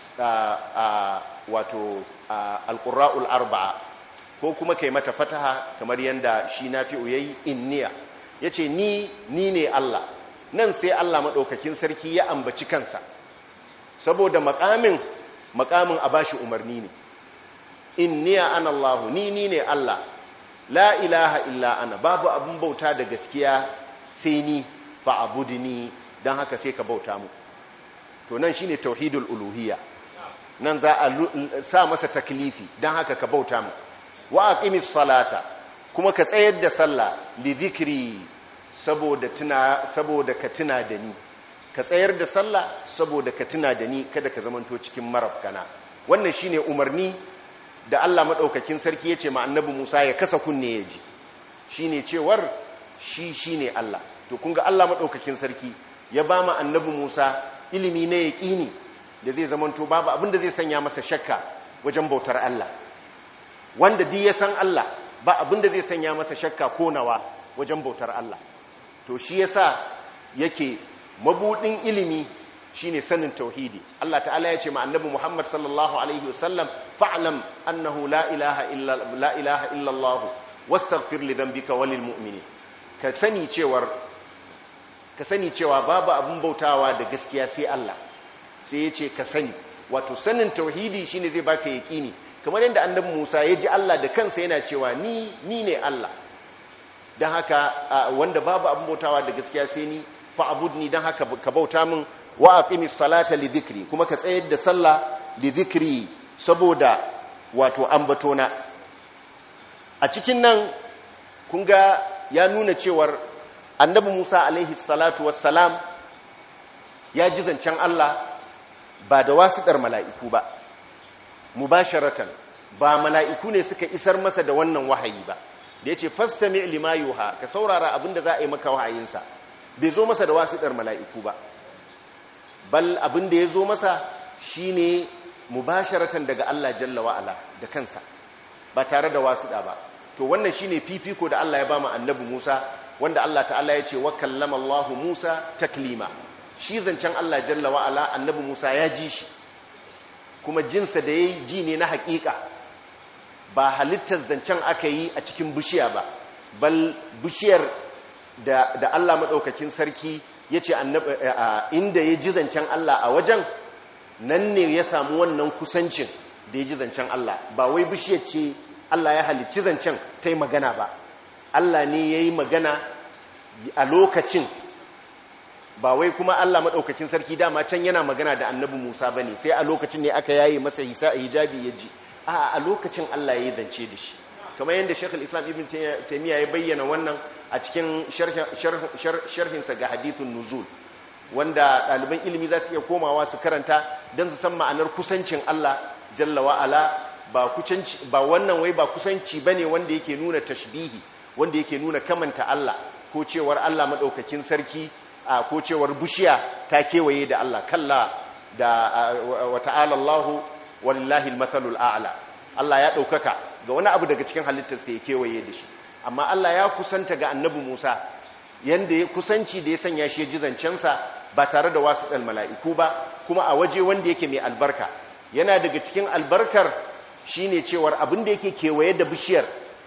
wato al-qurra'ul arba'a, ko kuma kai mata fataha kamar yanda shi Nafi'u yayi inniya, yace ni ne Allah. Nan sai Allah madaukakin sarki ya ambaci kansa saboda makamin a bashi umarni ne. Inniya ana Allah, ni ne Allah, la ilaha illa ana, babu abin bauta da gaskiya sai ni, fa'budni, dan haka sai ka bauta mu. To nan shine tauhidul uluhiyya, nan za a sa masa taklifi, dan haka ka bauta mu. Wa aqimis salata, kuma ka tsayar da sallah, li dhikri, saboda ka tuna da ni. Ka tsayar da sallah saboda ka tuna da ni, kada ka zamanto cikin marafkana. Wannan shine umarni da Allah madaukakin sarki yace ma annabi Musa ya kasa kunne ya ji, shine cewar shine Allah. To kun ga Allah madaukakin sarki ya ba ma annabi Musa ilimi na yaqini da zai zamanto babu abin da zai sanya masa shakka wajen bautar Allah. Wanda duk ya san Allah ba abin da zai sanya masa shakka ko nawa wajen bautar Allah. To shi yasa yake mabudin ilimi shine sanin tauhidi. Allah ta'ala ya ce ma annabi Muhammad sallallahu alaihi wasallam, fa'lam annahu la ilaha illa Allah wastaghfir li dhanbika walil mu'minin. Ka sani cewa babu abin bautawa da gaskiya sai Allah. Sai ya ce ka sani, wato sanin tauhidi shine zai baka yaqini, kamar yadda annabi Musa ya ji Allah da kansa yana cewa ni ne Allah. Dan haka wanda babu abin bautawa da gaskiya sai ni, fa'budni, dan haka ka bauta min. Wa aqimis salata li dhikri, kuma ka tsayar da sallah li dhikri, saboda wato ambatona. A cikin nan kun ga ya nuna cewar annabi Musa alaihi salatu wassalam ya ji zancen Allah ba da wasiɗar mala'iku ba, mubasharatan, ba mala'iku ne suka isar masa da wannan wahayi ba. Da yace fastami' lima yuha, ka saurara abinda za a yi maka wahayinsa, bai zo masa da wasiɗar mala'iku ba, bal abin da ya zo masa shine mubasharatan daga Allah jalla wa'ala da kansa, ba tare da wasiɗa ba. To wannan shine fifiko da Allah ya ba mu annabi Musa, wanda Allah ta'ala ya ce wa kallama Allah Musa taklima. Shi zancen Allah jalla wa'ala annabi Musa ya ji shi, kuma jinsa da yayi ji ne na haƙiƙa, ba halittar zancen aka yi a cikin bishiya ba, bal bishiyar da Allah madaukakin sarki ya ce inda ya ji zancen Allah a wajen nan ne ya samu wannan kusancin da ya ji zancen Allah. Ba wai bishiyar ce Allah ya halicci zancen ta yi magana ba, Allah ne ya yi magana a lokacin. Ba wai kuma Allah maɗaukakin sarki dama can yana magana da annabi Musa ba ne, sai a lokacin ne aka yayi masa hijabi ya ji. A lokacin Allah ya yi zance da shi, kamar yadda Sheikhul Islam Ibn Taymiyyah ya bayyana wannan a cikin sharhinsa ga hadithun nuzul, wanda ɗaliban ilimi za su iya komawa su karanta don su san ma'anar kusancin Allah jalla wa'ala. Ba wannan wai ba kusanci bane wanda yake nuna tashbihi, wanda yake nuna kamanta Allah, ko cewar Allah maɗaukakin sarki, ko cewar bishiya ta kewaye da Allah. Kalla, da wa ta'ala Allahu walillahi al-mathalul a'la. Allah ya ɗaukaka ga wani abu daga cikin halittarsa ya kewaye da shi, amma Allah ya kusanta ga annabi Musa yanda ya kusanci da ya sanya shi ya ji zancensa ba tare da wasu ɗan mala'iku ba, kuma a waje wanda yake mai albarka. Yana daga cikin albarkar shine cewar abin da yake kewaye da bishiyar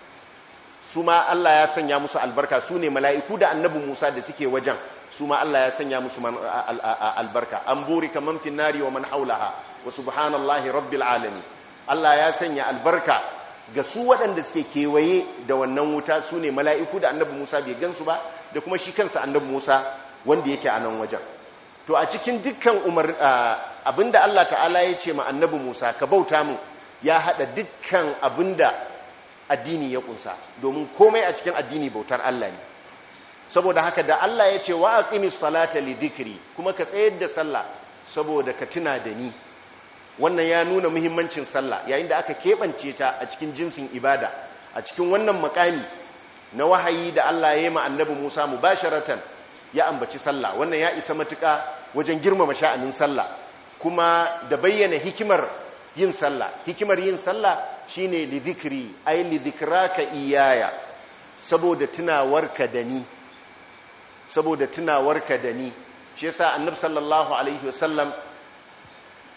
su ma Allah ya sanya musu albarka, su ne mala'iku da annabi Musa da suke wajen, su ma Allah ya sanya musu albarka. An burika man fin nari wa man haulaha wa subhanallahi rabbil alamin. Allah ya sanya albarka ga su waɗanda suke kewaye da wannan wuta, su ne mala'iku da annabi Musa bai gansu ba, da kuma shi kansa annabi Musa wanda yake a nan wajen. To a cikin dukkan abinda Allah ta'ala ya ce ma annabi Musa ka bauta mu, ya haɗa dukkan abinda addini ya kunsa, domin komai a cikin addini bautar Allah ne. Saboda haka da Allah ya ce wa aqimis salata li dhikri, kuma ka tsayar da sallah saboda ka tuna da ni. Wannan ya nuna muhimmancin sallah yayin da aka keɓance ta a cikin jinsin ibada, a cikin wannan makami na wahayi da Allah ya yi ma annabi Musa mubasharatan ya ambaci sallah. Wannan ya isa matuƙa wajen girmama sha'anin sallah, kuma da bayyana hikimar yin sallah. Hikimar yin sallah shine li dhikri, ay li dhikraka iyaya, saboda tunawarka da ni, saboda tunawarka da ni. Shi yasa annabi sallallahu alaihi wasallam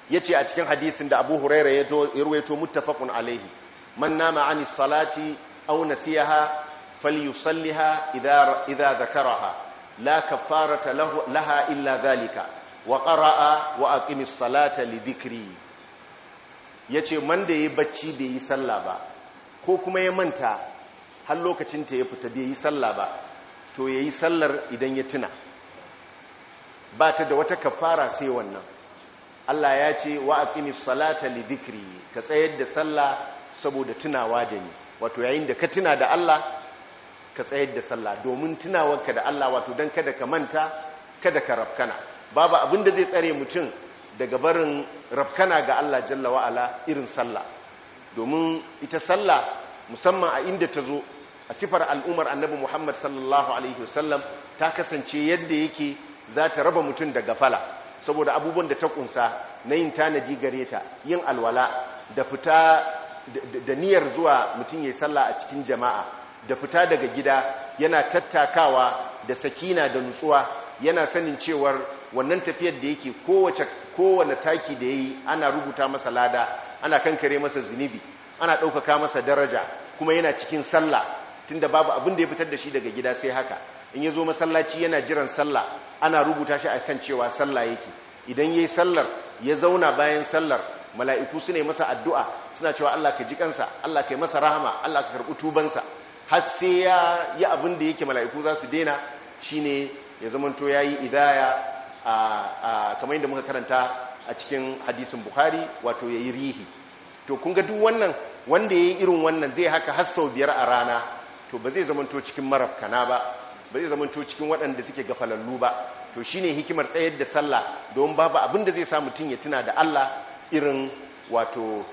yace a cikin hadisin da Abu Huraira ya ruwaito muttafaqun alaihi man nama anis salati aw nasiyaha falyusalliha idha dhakaraha la kaffarata laha illa dhalika wa qara'a wa aqimis salata li dhikri. yace man da yayi bacci bai yi sallah ba ko kuma ya manta har lokacin ta ya fita bai yi sallah ba to yayi sallar idan ya tuna, ba ta da wata kafara sai wannan. Allah ya ce wa aqimis salata li dhikri, ka tsayar da sallah saboda tunawa da ni, wato yayin da ka tuna da Allah ka tsayar da sallah domin tunawarka da Allah, wato dan kada ka manta kada ka rafkana. babu abin da zai tsare mutum daga barin rafkana ga Allah jalla wa ala irin sallah, domin ita sallah musamman a inda ta zo a sifar al'umar annabi Muhammad sallallahu alaihi wasallam ta kasance yadda yake za ta raba mutum daga fala, saboda abubuwan da ta kunsa na yin tanadi gare ta, yin alwala da fita da niyyar zuwa mutum yayin sallah a cikin jama'a, da fita daga gida yana tattakawa da sakina da nutsuwa, yana sanin cewar wannan tafiyar da yake kowane taki da yayi ana rubuta masa lada, ana kankare masa zunubi, ana ɗaukaka masa daraja, kuma yana cikin sallah tunda babu abin da ya fitar da shi daga gida sai haka. In ya zo masallaci yana jiran sallah ana rubuta shi akan cewa sallah yake. Idan yayi sallar ya zauna bayan sallar, mala'iku su ne masa addu'a suna cewa Allah ka ji kansa, Allah ka yi masa rahama, Allah ka karɓi tubansa, har sai ya yi abin da yake mala'iku za su daina, shine ya zamanto yayi idaya kamar yadda muka karanta a cikin hadisin Bukhari, wato yayi rihi. To kun ga duk wannan wanda yayi irin wannan zai haka har sau 5 a rana, to ba zai zamanto cikin marafkana ba zai zamanto cikin waɗanda suke gafalallu ba. To shine hikimar tsayar da sallah, don babu abin da zai sa mutum ya tuna da Allah irin wato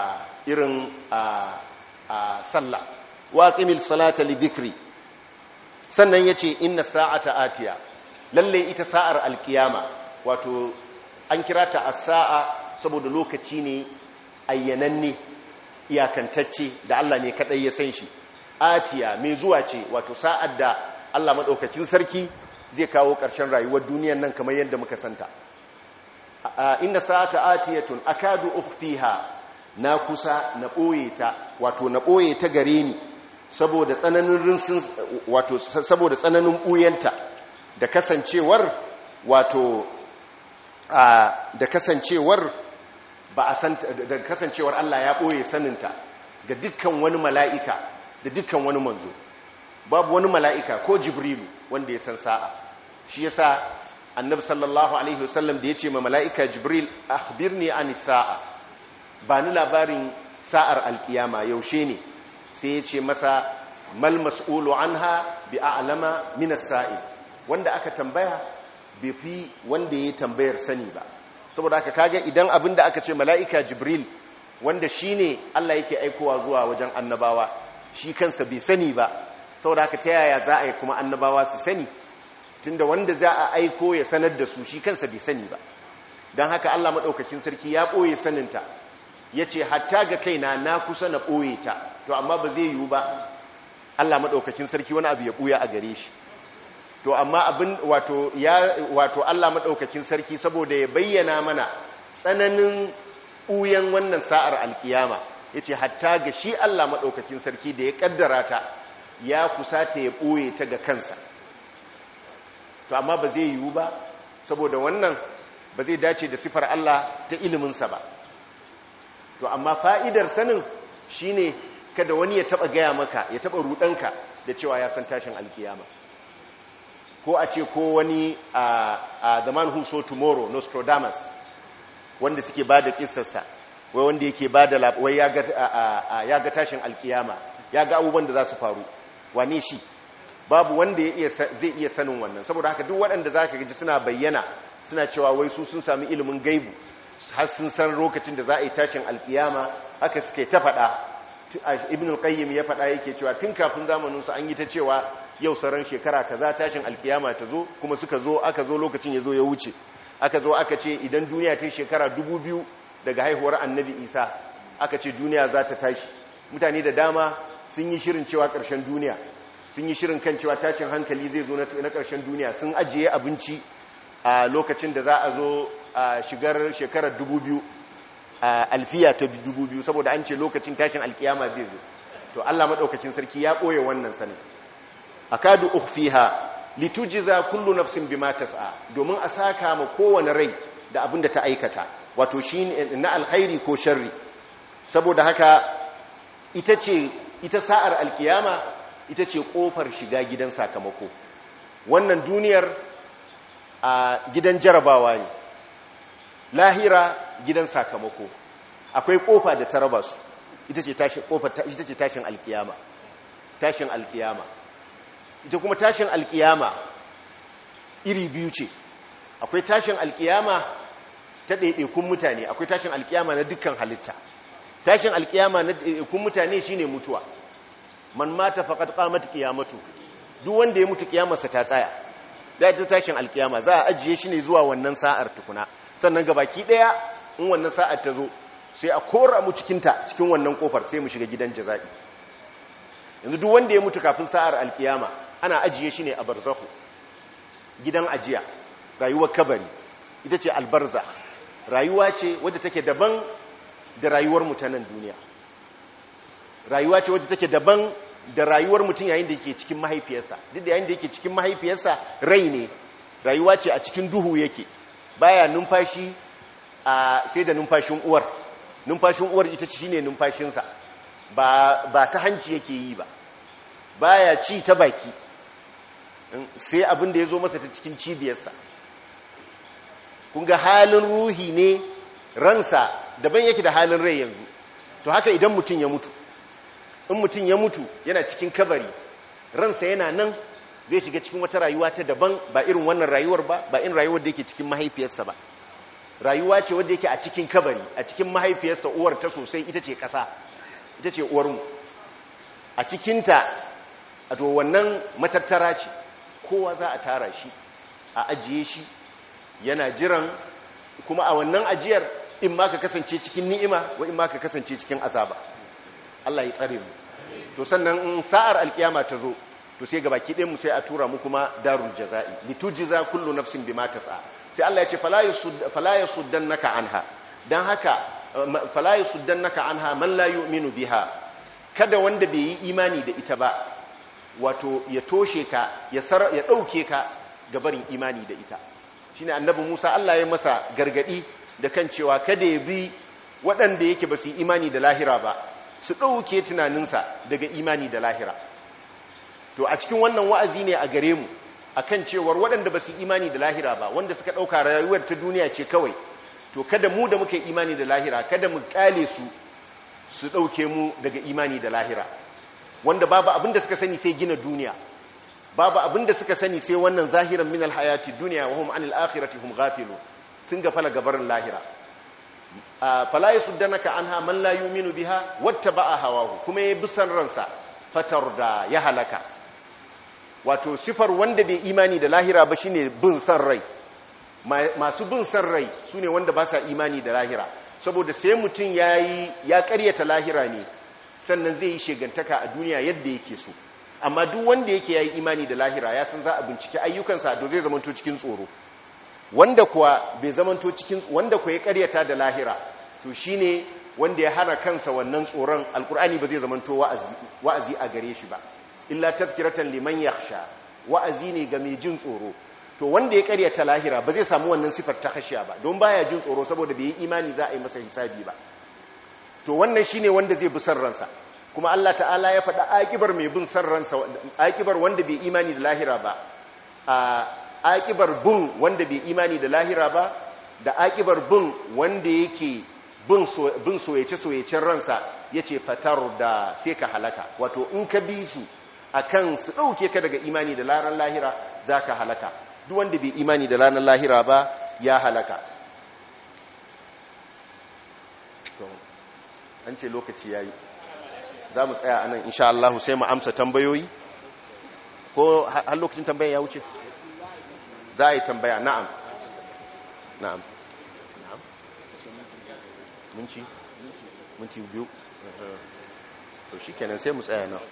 sallah. Wa aqimil salata li dhikri. Sannan yace inna sa'ata atiya, lalle ita sa'ar alkiyama, wato an kira ta as-sa'a saboda lokaci ne ayyananne iyakantacce da Allah ne kadai ya san shi. Atiya mai zuwa ce, wato sa'ar da Allah madaukakin sarki zai kawo ƙarshen rayuwar duniyar nan kamar yadda muka santa. Inna sa'ata atiyatun akadu ukhfiha, na kusa na boye ta, wato na boye ta gare ni saboda tsananin rinsin, wato saboda tsananin buyanta da kasancewar wato da kasancewar ba a san da kasancewar Allah ya boye saninta ga dukkan wani mala'ika da dukkan wani manzo. Babu wani mala'ika ko Jibrilu wanda ya san sa'a. Shi yasa annabi sallallahu alaihi wasallam da yace ma mala'ika Jibril, akhbirni anis sa'a, ba ni labarin sa'ar alkiyama yaushe ne, sai yace masa mal mas'ulu anha bi a'lama min as-sa'il, wanda aka tambaya bai fi wanda ya tambayar sani ba. Saboda haka kage idan abinda aka ce mala'ika Jibril, wanda shine Allah yake aikowa zuwa wajen annabawa, shi kansa bai sani ba, saboda haka ta yaya za a yi kuma annabawa su sani, tunda wanda za a aiko ya sanar da su shi kansa bai sani ba. Don haka Allah maɗaukakin sarki ya ɓoye saninta, ya ce hatta ga kaina na kusa na ɓoye ta, to amma ba zai yiwu ba Allah maɗaukakin sarki wani abu ya ɓuya a gare shi. To amma abin wato Allah maɗaukakin sarki saboda ya bayyana mana tsananin ɓuyan wannan sa'ar alkiyama, ya ce hatta ga shi Allah maɗaukakin sarki da ya ƙaddara ta ya kusata ya ɓoye ta ga kansa. To amma ba zai yiwu ba, saboda wannan ba zai dace da sifar Allah ta iliminsa ba. To amma fa'idar sanin shi ne kada wani ya taɓa gaya maka, ya taɓa ruɗanka da cewa ya san tashin alkiyama. Ko a ce ko wani a The Man Who Saw Tomorrow, Nostradamus, wanda suke ba da ƙisarsa, wai wanda yake ba da wai ya ga tashin alkiyama, ya ga abubuwan da za su faru. Wane shi? Babu wanda zai iya sanin wannan. Saboda haka duk waɗanda za ka gaji suna bayyana suna cewa wai su sun sami ilimin gaibu, har sun san lokacin da za a yi tashin alkiyama, haka suke ta faɗa. Ibn al-Qayyim ya faɗa yake cewa tun kafin zamaninsu an yi ta cewa yau sauran shekara kaza tashin alkiyama ta zo, kuma aka zo lokacin ya zo ya wuce. Aka zo aka ce idan duniya ta yi shekara 2000 daga haihuwar annabi Isa, aka ce duniya za ta tashi. Mutane da dama sun yi shirin cewa ƙarshen duniya, sun yi shirin kan cewa tashin hankali zai zo na ƙarshen duniya, sun ajiye abinci a lokacin da za a zo a shigar shekarar 2000 alfiya ta 2000 saboda an ce lokacin tashin alkiyama zai zo to Allah madaukakin sarki ya koye wannan sanin akadu ukhfiha litujza kullu nafsin bima tas'a domin a saka ma kowane rai da abin da ta aikata wato shine na alkhairi ko sharri saboda haka ita sa'ar alkiyama ita ce kofar shiga gidan sakamako wannan duniyar a gidan jarabawa ne lahira gidan sakamako akwai kofa da ta raba su ita ce tashin alkiyama ita kuma tashin alkiyama iri biyu ce akwai tashin alkiyama ta ɗaiɗaikun mutane akwai tashin alkiyama na dukkan halitta tashin alkiyama na ɗaiɗaikun mutane shine mutuwa man mata faqad qamat qiyamatu duk wanda ya mutu kiyamarsa ta tsaya da ta tashin alkiyama za a ajiye shi ne zuwa wannan sa'ar tukuna sannan gabaki daya in wannan sa'ar ta zo sai a kora mu cikin wannan kofar sai mu shiga gidan jaza'i yanzu duk wanda ya mutu kafin sa'ar alkiyama ana ajiye shi ne a barzakhu gidan ajiya rayuwar kabari ita ce albarza rayuwa ce wadda take daban da rayuwar mutanen duniya rayuwa ce wadda take daban da rayuwar mutum yayin da yake cikin mahaifiyarsa duk da yayin da yake cikin mahaifiyarsa rai ne rayuwa ce a cikin duhu yake baya numfashi sai da numfashin uwar ita ce shine numfashinsa ba ta hanci yake yi ba baya ci ta baki sai abin da ya zo masa ta cikin cibiyarsa kun ga halin ruhi ne ransa daban yake da halin rai yanzu to haka idan mutum ya mutu in mutum ya mutu yana cikin kabari ransa yana nan zai shiga cikin wata rayuwa ta daban ba irin wannan rayuwar ba irin rayuwar da yake cikin mahaifiyarsa ba rayuwa ce wadda yake a cikin kabari a cikin mahaifiyarsa uwar ta sosai ita ce ƙasa ita ce uwarmu a cikinta a to wannan matattara ce kowa za a tara shi a ajiye shi yana jiran kuma a wannan ajiyar in ma ka kasance cikin ni'ima wa in ma ka kasance cikin azaba Allah ya tsare mu to sannan in sa'ar alkiyama ta zo to sai gabaki ɗayan mu sai a tura mu kuma darul jaza'i litujza kullu nafsin bima tas'a sai Allah ya ce fala yasuddannaka anha dan haka fala yasuddannaka anha man la yu'minu biha kada wanda bai yi imani da ita ba wato ya toshe ka ya dauke ka ga barin imani da ita shine annabi Musa Allah ya masa gargadi da kan cewa kada ya bi waɗanda yake ba su yi imani da lahira ba su ɗauke tunaninsa daga imani da lahira to a cikin wannan wa'azi ne a gare mu akan cewar waɗanda ba su imani da lahira ba wanda suka ɗauka rayuwar ta duniya ce kawai to kada mu da muka imani da lahira kada mu ƙale su ɗauke mu daga imani da lahira wanda babu abin da suka sani sai gina duniya babu abin da suka sani sai wannan zahiran min alhayati duniya wa hum anil akhirati hum ghafilun sun gafala gabarin lahira fala yasuddanaka anha man la yu'minu biha wattaba'a hawahu kuma ya bisan ransa fatar da ya halaka wato sifar wanda bai imani da lahira ba shine bin san rai masu bin san rai sune wanda ba sa imani da lahira saboda sai mutum ya karyata lahira ne sannan zai yi shegantaka a duniya yadda yake so amma duk wanda yake yayi imani da lahira ya san za a bincike ayyukansa to zai zamanto cikin tsoro wanda kuwa bai zamanto cikin wanda kuwa ya karyata da lahira to shine wanda ya hana kansa wannan tsoron alkur'ani ba zai zamanto wa'azi a gare shi ba illa tazkiratan liman yakhsha wa'azi ne ga mai jin tsoro to wanda ya karyata lahira ba zai samu wannan sifar ta khashiya ba don baya jin tsoro saboda bai yi imani za a yi masa hisabi ba to wannan shine wanda zai bi san ransa kuma Allah ta'ala ya faɗa akibar mai bin san ransa akibar wanda bai imani da lahira ba akibar bin wanda bai imani da lahira ba da akibar bin wanda yake bin soyace-soyacen ransa ya ce fatar da sai ka halaka wato in ka bi su a kan su ɗauke ka daga imani da ranar lahira za ka halaka duk wanda bai imani da ranar lahira ba ya halaka an ce lokaci ya yi za mu tsaya anan insha Allah sai mu amsa tambayoyi ko har lokacin tambaya ya wuce za a yi tambaya na'am minti biyu to shi kenan sai mu tsaya nan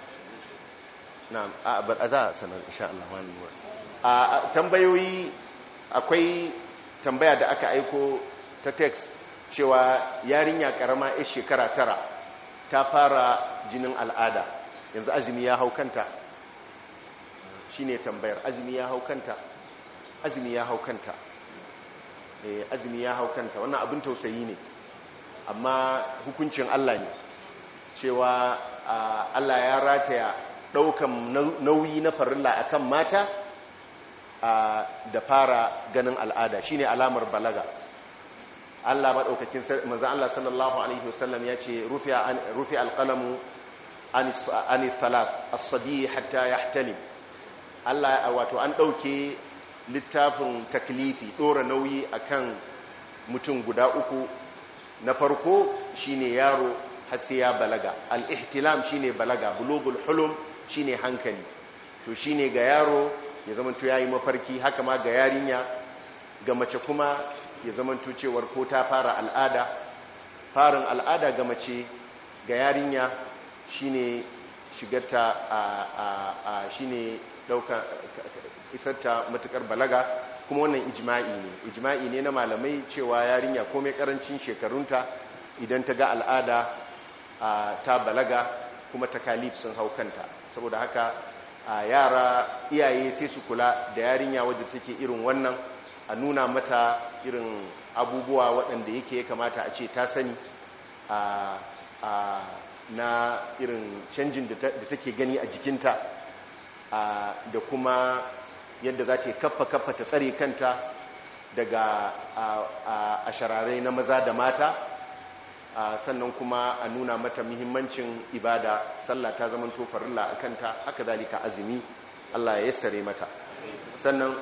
na'am a za a sanar insha Allah a tambayoyi akwai tambaya da aka aiko ta text cewa yarinya karama 'yar shekara 9 ta fara jinin al'ada, yanzu azumi ya hau kanta. Shine tambayar, azumi ya hau kanta. Azumi ya hau kanta. Azumi ya hau kanta. Wannan abin tausayi ne, amma hukuncin Allah ne cewa Allah ya rataya daukan nauyi na farilla akan mata da fara ganin al'ada, shine alamar balaga. Allah madaukakin manzo Allah sallallahu alaihi wasallam ya ce rufi alqalamu an thalath as-sabi hatta yahtalim. Allah wato an dauke littafin taklifi, dora nauyi akan mutum guda uku. Na farko shine yaro har sai ya balaga, al-ihtilam shine balaga, bulugul hulum shine hankali. To shine ga yaro ya zamanto yayi mafarki, haka ma ga yarinya, ga mace kuma ya zamanto cewar ko ta fara al'ada. Farin al'ada ga mace, ga yarinya shine shigarta shine dauka isarta matukar balaga, kuma wannan ijma'i ne na malamai cewa yarinya komai karancin shekarunta idan ta ga al'ada ta balaga, kuma takalif sun hau kanta. Saboda haka yara iyaye sai su kula da yarinya wadda take irin wannan, a nuna mata irin abubuwa waɗanda yake ya kamata a ce ta sani na irin canjin da take gani a jikinta, da kuma yadda za ta yi kaffa ta tsare kanta daga ashararai na maza da mata. Sannan kuma a nuna mata muhimmancin ibada, sallah ta zaman farilla a kanta, haka zalika azumi, Allah ya yassare mata. Sannan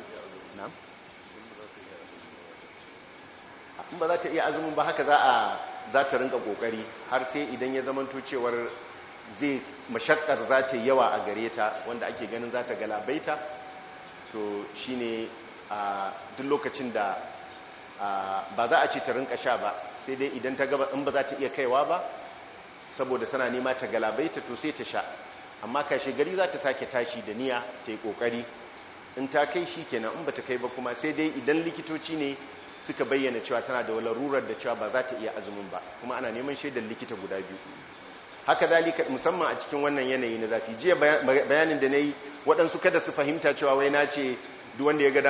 in ba za ta iya azumin ba, haka za ta rinka kokari har sai idan ya zamanto cewar zai mashakkar za ta yawa a gare ta, wanda ake ganin za ta galabaita, to shine duk lokacin da ba za a ce ta rinka sha ba, sai dai idan ta gaba in ba za ta iya kaiwa ba saboda tana nema ta galabaita, to sai ta sha. Amma kashe gari za ta sake tashi da niyya ta yi kokari, in ta kai shi kenan, in ba ta kai ba kuma sai dai idan likitoci ne suka bayyana cewa tana da larurar da cewa ba za ta iya azumin ba, kuma ana neman shaidar likita guda biyu. Haka zalika musamman a cikin wannan yanayi na zafi. Jiya bayanin da na yi, waɗansu kada su fahimta cewa wai na ce duk wanda ya ga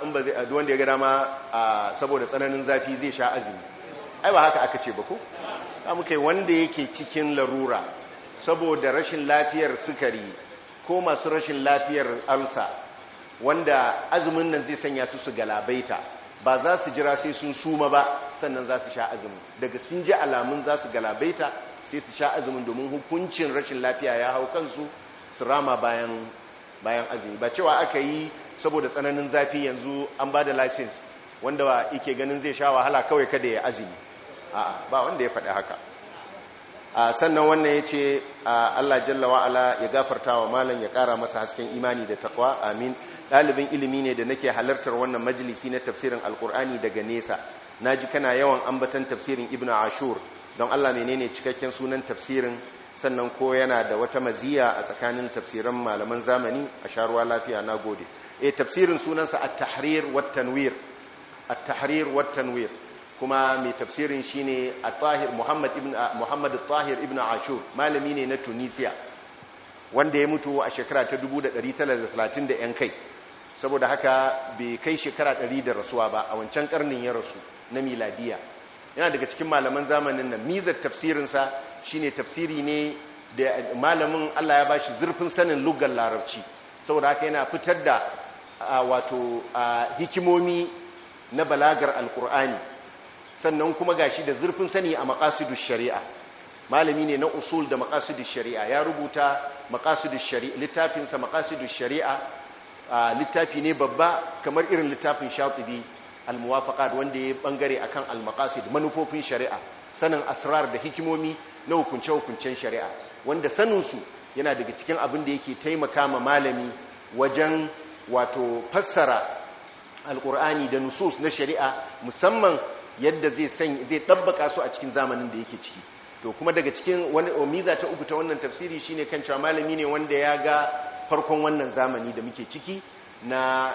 dama saboda tsananin zafi zai sha azumi. Ai ba haka aka ce ba ko? Muka yi wanda yake cikin larura saboda rashin lafiyar sukari ko masu rashin lafiyar alsa, wanda azumin nan zai sanya su galabaita, ba za su jira sai sun suma ba sannan za su sha azumin. Daga sun ji alamun za su galabaita sai su sha azumin, domin hukuncin rashin lafiya ya hau kansu, su rama bayan azumi. Ba cewa aka yi saboda tsananin zafi yanzu an ba da license wanda yake ganin zai sha wahala kawai kada ya azumi. Ba wanda ya faɗi haka. Sannan wannan ya ce Allah jalla wa'ala ya gafarta wa malam, ya ƙara masa hasken imani da takwa, amin. Ɗalibin ilimi ne da nake halartar wannan majalisi na tafsirin alkur'ani daga nesa. Na ji kana yawan ambatan tafsirin ibn ashur, don Allah menene cikakken sunan tafsirin, sannan ko yana da wata maziya a tsakanin tafsiran malaman zamani? A sharuwa lafiya, na gode. Tafsirin sunansa at-tahrir wat-tanwir, at-tahrir wat-tanwir, kuma mai tafsirin shine at-tahir Muhammad at-tahir ibn ashur, malami ne na Tunisia wanda ya mutu a shekara ta 1930 da yan kai. Saboda haka bai kai shekara 100 da rasuwa ba, a wancan karnin ya rasu na miladiya. Yana daga cikin malaman zamanin nan. Mizar tafsirinsa shine tafsiri ne da malamin Allah ya bashi zurfin sanin lugar larabci, saboda haka yana fitar da wato hikimomi na balagar alkur'ani, sannan kuma gashi da zurfin sani a maqasidush shari'a. Malami ne na usul da maqasidush shari'a, ya rubuta maqasidush shari'a, littafinsa maqasidush shari'a. Littafi ne babba kamar irin littafin Shatibi al-Muwafaqat, wanda ya bangare akan al-maqasid, manufofin shari'a, sanin asrar da hikimomi na hukunce-hukuncen shari'a, wanda saninsu yana daga cikin abin da yake taimaka ma malami wajen wato fassara alkur'ani da nusus na shari'a, musamman yadda zai tabbaka su a cikin zamanin da yake ciki. To kuma daga cikin wani miza ta uku ta wannan tafsiri shine kan cewa malami ne wanda ya ga farkon wannan zamani da muke ciki na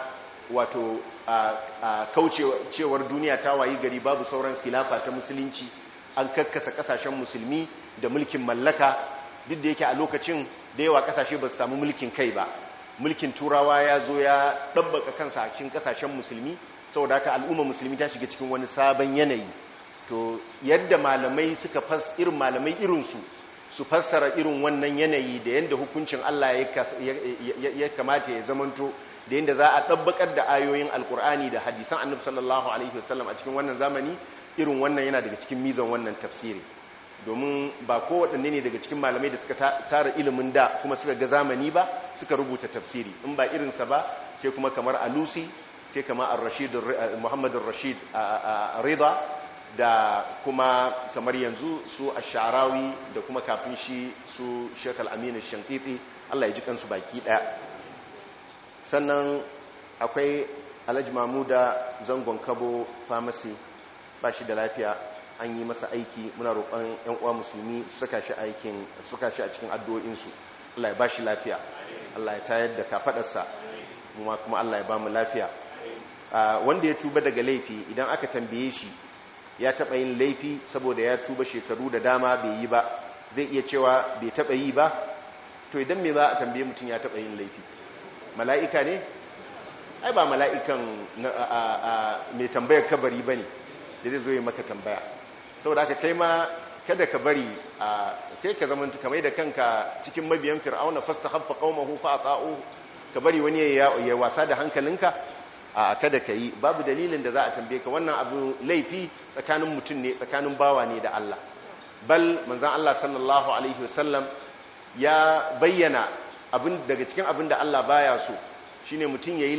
wato kaucewar duniya ta wayi gari babu sauran khilafa ta musulunci, an kakkasa kasashen musulmi da mulkin mallaka, duk da yake a lokacin da yawa kasashe ba su samu mulkin kai ba. Mulkin turawa ya zo ya ɗabbaka kansa cikin kasashen musulmi, saboda haka al'umma musulmi ta shiga cikin wani sabon yanayi. To yadda malamai suka irin malamai irinsu su fassara irin wannan yanayi da yadda hukuncin Allah ya kamata ya zamanto, da yadda za a ɗabbakar da ayoyin alkur'ani da hadisan annabi sallallahu alaihi wasallam a cikin wannan zamani, irin wannan yana daga cikin mizan wannan tafsiri. Domin ba kowaɗanne ne daga cikin malamai da suka tara ilimin da kuma suka ga zamani ba suka rubuta tafsiri, in ba irinsa ba sai kuma kamar Alusi, sai kamar Muhammad Rashid Rida, da kuma kamar yanzu su Ash-Sha'rawi, da kuma kafin shi su Sheikh Al-Amin Ash-Shanqiti, Allah ya ji kansu baki daya. Sannan akwai Alhaji Mamuda Zangon Kabo Pharmacy, ba shi da lafiya, an yi masa aiki, muna roƙon ƴan uwa musulmi suka shi a cikin addu'o'insu. Allah ya ba shi lafiya, Allah ya tayar da kafadarsa, kuma Allah ya ba mu lafiya. Wanda ya tuba daga laifi, idan aka tambaye shi ya taɓa yin laifi saboda ya tuba shekaru da dama bai yi ba, zai iya cewa bai taɓa yi ba. To idan me za a tambaye mutum ya taɓa yin laifi? Mala'ika ne? Ai ba mala'ikan mai tambayar kabari ba ne da zai zo yi maka tambaya. Saboda haka kai ma kada ka bari sai ka zama kamar da kanka cikin mabiyan fir'auna fastahaffa qaumahu fa ata'u, ka bari wani ya wasa da hankalinka. Kada ka yi, babu dalilin da za a tambaye ka. Wannan abu laifi tsakanin mutum ne, tsakanin bawa ne da Allah. Bal manzon Allah sallallahu alaihi wasallam ya bayyana daga cikin abin da Allah baya so shine mutum yayi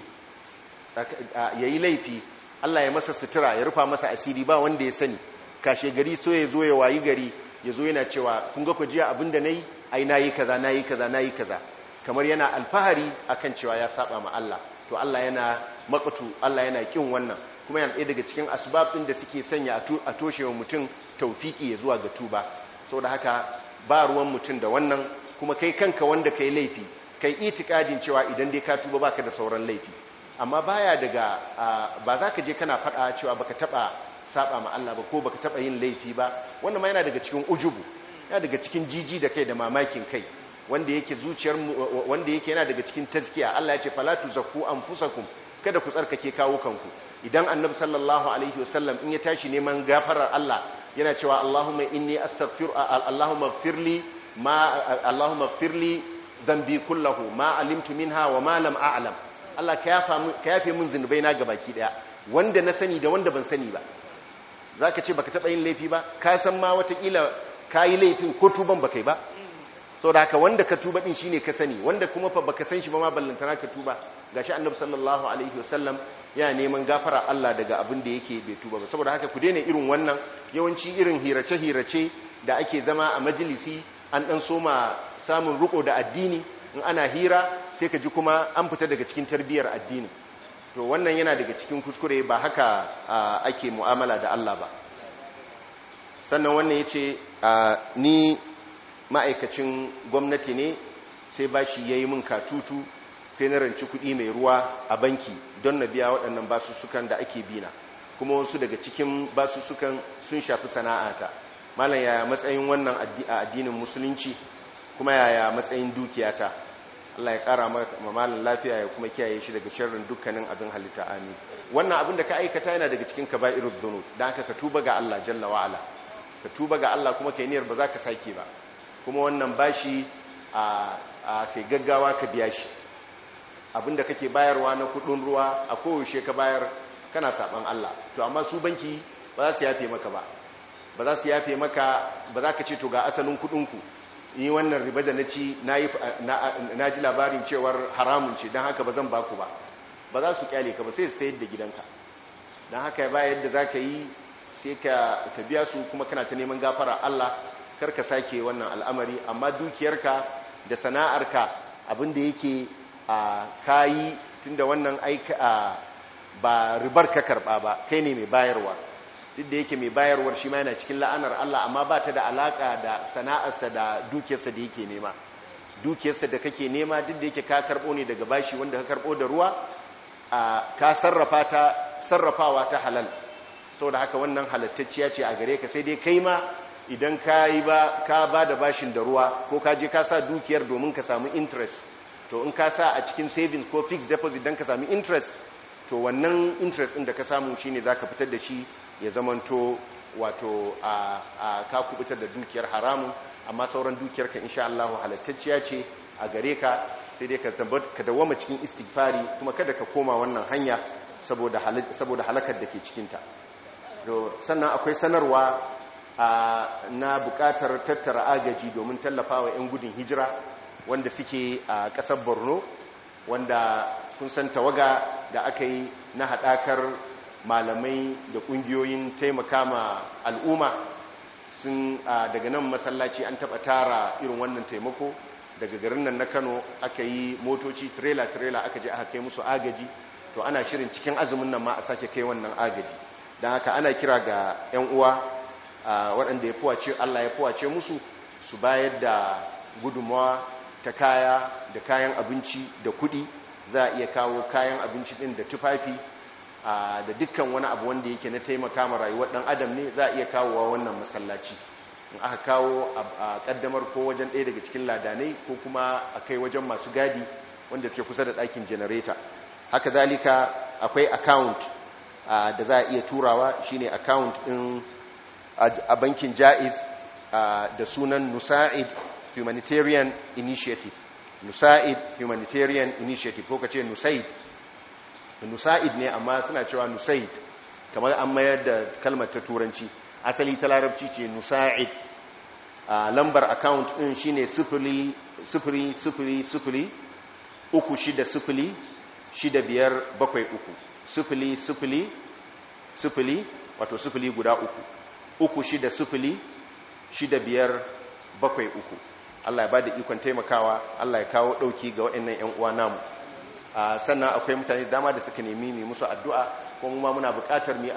laifi Allah ya masa sutura, ya rufa masa asiri, ba wanda ya sani. Kashe gari so ya zo ya wayi gari ya zo yana cewa kun ga ku jiya abin da nayi, ai nayi kaza nayi kaza nayi kaza, kamar yana alfahari akan cewa ya saba ma Allah. To Allah yana makatu, Allah yana kin wannan, kuma yana ɗaya daga cikin asbab ɗin da suke sanya a toshewa mutum taufiki ya zuwa ga tuba. Saboda haka ba ruwan mutum da wannan, kuma kai kanka wanda kai laifi kai itikadin cewa idan dai ka tuba baka da sauran laifi, amma baya daga ba za ka je kana faɗa cewa baka taɓa saba ma Allah ba ko baka taɓa yin laifi ba. Wannan ma yana daga cikin ujubu, yana daga cikin jiji da kai da mamakin kai, wanda yake yana daga cikin tazkiya. Allah ya ce fala tuzakku anfusakum, kada ku tsarkake kawo kanku. Idan annabi sallallahu alaihi wasallam in ya tashi neman gafarar Allah yana cewa Allahumma inni Allahumma ighfirli dhanbi kullahu ma alimtu minha wa ma lam a'lam. Allah ka yafe min zunubai na gabaki daya, wanda na sani da wanda ban sani ba. Zaka ce baka taba yin laifi ba, ka san ma wata kila kai laifin ko tuban baka yi ba. Saboda haka wanda ka tuba din shine ka sani, wanda kuma fa baka san shi ba ma ballantana ka tuba. Gashi annabi sallallahu alaihi wasallam yana neman gafara Allah daga abin da yake bai tuba ba. Saboda haka ku daina irin wannan, yawanci irin hirace da ake zama a majalisi, an dan soma samun riko da addini, in ana hira sai ka ji kuma an fita daga cikin tarbiyyar addini. To wannan yana daga cikin kuskure, ba haka ake mu'amala da Allah ba. Sannan wannan yace ni ma'aikacin gwamnati ne, sai bashi yayi min katutu, sai na ranci kuɗi mai ruwa a banki don na biya waɗannan basussukan da ake bina, kuma wasu daga cikin basussukan sun shafi sana'ata. Malam yaya matsayin wannan a addinin musulunci, kuma yaya matsayin dukiyata? Allah ya ƙara ma malam lafiya ya kuma kiyaye shi daga sharrin dukkanin abin halitta, amin. Wannan abin da ka aikata yana daga cikin kaba'irud dhunub, dan haka ka tuba ga Allah jalla wa ala, ka tuba ga Allah kuma kai niyyar ba za ka sake ba. Kuma wannan bashi kai gaggawa ka biya shi. Abinda kake bayarwa na kudin ruwa a kowace ka bayar kana saban Allah, to amma su banki ba za su yafe maka ba, ba za su yafe maka, ba za ka ce to ga asalin kudinku, ni wannan riba da na ci na ji labarin cewar haramun ce don haka ba zan baku ba. Ba za su kyale ka ba, sai su sayar da gidanka. Don haka ba yadda za ka yi, sai ka biya su, kuma kana ta neman gafara Allah, kar ka sake wannan al'amari. Amma dukiyarka da sana'arka abinda yake kayi, tunda wannan ba ribar ka karba ba, kai ne mai bayarwa. Duk da yake mai bayarwar shi ma yana cikin la'anar Allah, amma ba ta da alaka da sana'arsa da dukiyarsa da yake nema. Dukiyarsa da kake nema, duk da yake ka karbo ne daga bashi wanda ka karbo da ruwa, ka sarrafa ta sarrafawa ta halal, saboda haka wannan halattacciya ce a gare ka, sai dai kai ma idan ka ba da bashin da ruwa ko ka je ka sa dukiyar domin ka samu interest, to in ka sa a cikin savings ko fixed deposit don ka sami interest, to wannan interest ɗin da ka samu shine za ka fitar da shi ya zamanto wato ka kubutar da dukiyar haramun, amma sauran dukiyar ka insha Allah halattacciya ce a gare ka, sai dai ka dawoma cikin istighfari kuma kada ka koma wannan hanya saboda halakar da ke cikinta. Sannan akwai sanarwa na bukatar tattara agaji domin tallafawa 'yan gudun hijira wanda suke a ƙasar Borno, wanda kun san tawaga da aka yi na haɗakar malamai da ƙungiyoyin taimaka ma al'umma sun daga nan masallaci an taɓa tara irin wannan taimako. Daga garin nan na Kano aka yi motoci trailer aka je aka kai musu agaji, to ana shirin cikin azumin nan ma a sake kai wannan agaji. Don haka ana kira ga 'yan uwa waɗanda Allah ya fuwace musu su bayar da gudunmawa ta kaya da kayan abinci da kuɗi. Za a iya kawo kayan abinci ɗin da tufafi da dukkan wani abu wanda yake na taimaka ma rayuwar ɗan adam ne, za a iya kawowa wannan masallaci. In aka kawo a ƙaddamar ko wajen ɗaya daga cikin ladanai ko kuma a kai wajen masu gadi wanda suke kusa da ɗakin janareta. Haka zalika akwai account da za a iya turawa, shine account ɗin a bankin Jaiz da sunan Nusa'id Humanitarian Initiative. Nusa'id Humanitarian Initiative ko kace Nusaid. Nusa'id ne amma suna cewa Nusaid kamar an mayar da kalmar ta turanci, asali ta larabci ce Nusa'id. Lambar account ɗin shine 0003606573 000 wato 0 guda 3606573. Allah ya bada ikon taimakawa, Allah ya kawo dauki ga waɗannan ƴan uwa namu. Sannan akwai mutane dama da suka nemi mu musu addu'a, kuma mu ma muna buƙatar mu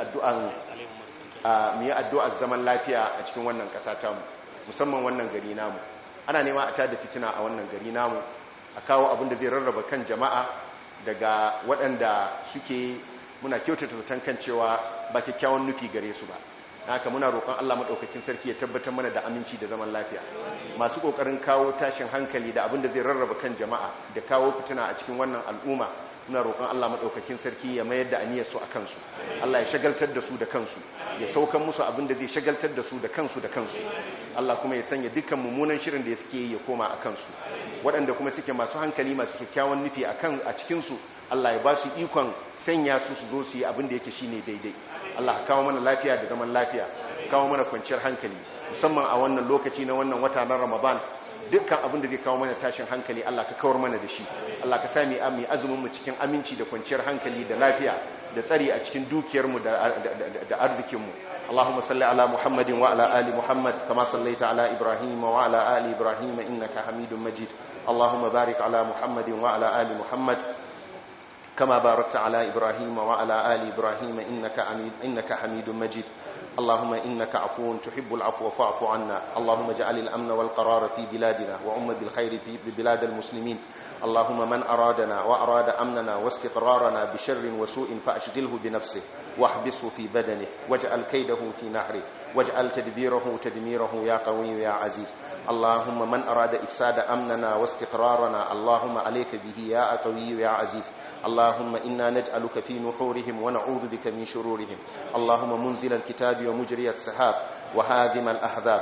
yi addu'ar zaman lafiya a cikin wannan ƙasa ta mu, musamman wannan gari namu. Ana nema a tada fitina a wannan gari namu, a kawo abin da zai rarraba kan jama'a daga waɗanda suke muna kyautata zaton kan cewa ba kyakkyawan nufi gare su ba. Haka muna roƙon Allah maɗaukakin sarki ya tabbatar mana da aminci da zaman lafiya. Masu ƙoƙarin kawo tashin hankali da abin da zai rarraba kan jama'a da kawo fitina a cikin wannan al'umma, muna roƙon Allah maɗaukakin sarki ya mayar da aniyarsu a kansu. Allah ya shagaltar da su da kansu, ya saukan musu abin da zai shagaltar da su da kansu. Allah kuma ya sanya dukkan mummunan shirin da suke yi ya koma a kansu. Waɗanda kuma suke masu hankali masu kyakkyawan nufi a cikinsu, Allah ya ba su ikon sanya su zo su yi abin da yake shine daidai. Allah kawo mana lafiya da zaman lafiya, kawo mana kwanciyar hankali, musamman a wannan lokaci na wannan wata na Ramadan. Dukkan abin da zai kawo mana tashin hankali Allah ka kawar mana da shi. Allah ka sami azumin mu cikin aminci da kwanciyar hankali da lafiya da tsari a cikin dukiyarmu da arzikinmu. Allahumma salli ala Muhammadin wa ala ali Muhammad kama sallaita ala Ibrahim wa ala ali Ibrahim innaka Hamidum Majid. Allahumma barik ala Muhammadin wa ala ali Muhammad كما باركت على إبراهيم وعلى آل إبراهيم إنك حميد مجيد. اللهم إنك عفو تحب العفو فاعف عنا. اللهم اجعل الأمن والقرار في بلادنا وأم بالخير في بلاد المسلمين. اللهم من أرادنا وأراد أمننا واستقرارنا بشر وسوء فأشغله بنفسه واحبسه في بدنه واجعل كيده في نحره واجعل تدميره يا قوي يا عزيز. اللهم من أراد إفساد أمننا واستقرارنا اللهم عليك به يا قوي يا عزيز. اللهم إنا نجعلك في نحورهم ونعوذ بك من شرورهم. اللهم منزل الكتاب ومجري السحاب وهازم الأحزاب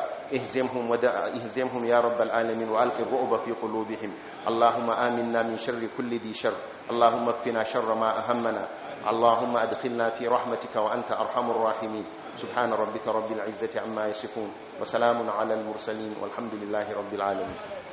اهزمهم يا رب العالمين وألق الرعب في قلوبهم. اللهم آمنا من شر كل ذي شر. اللهم اكفنا شر ما أهمنا. اللهم أدخلنا في رحمتك وأنت أرحم الراحمين. سبحان ربك رب العزة عما يصفون وسلام على المرسلين والحمد لله رب العالمين.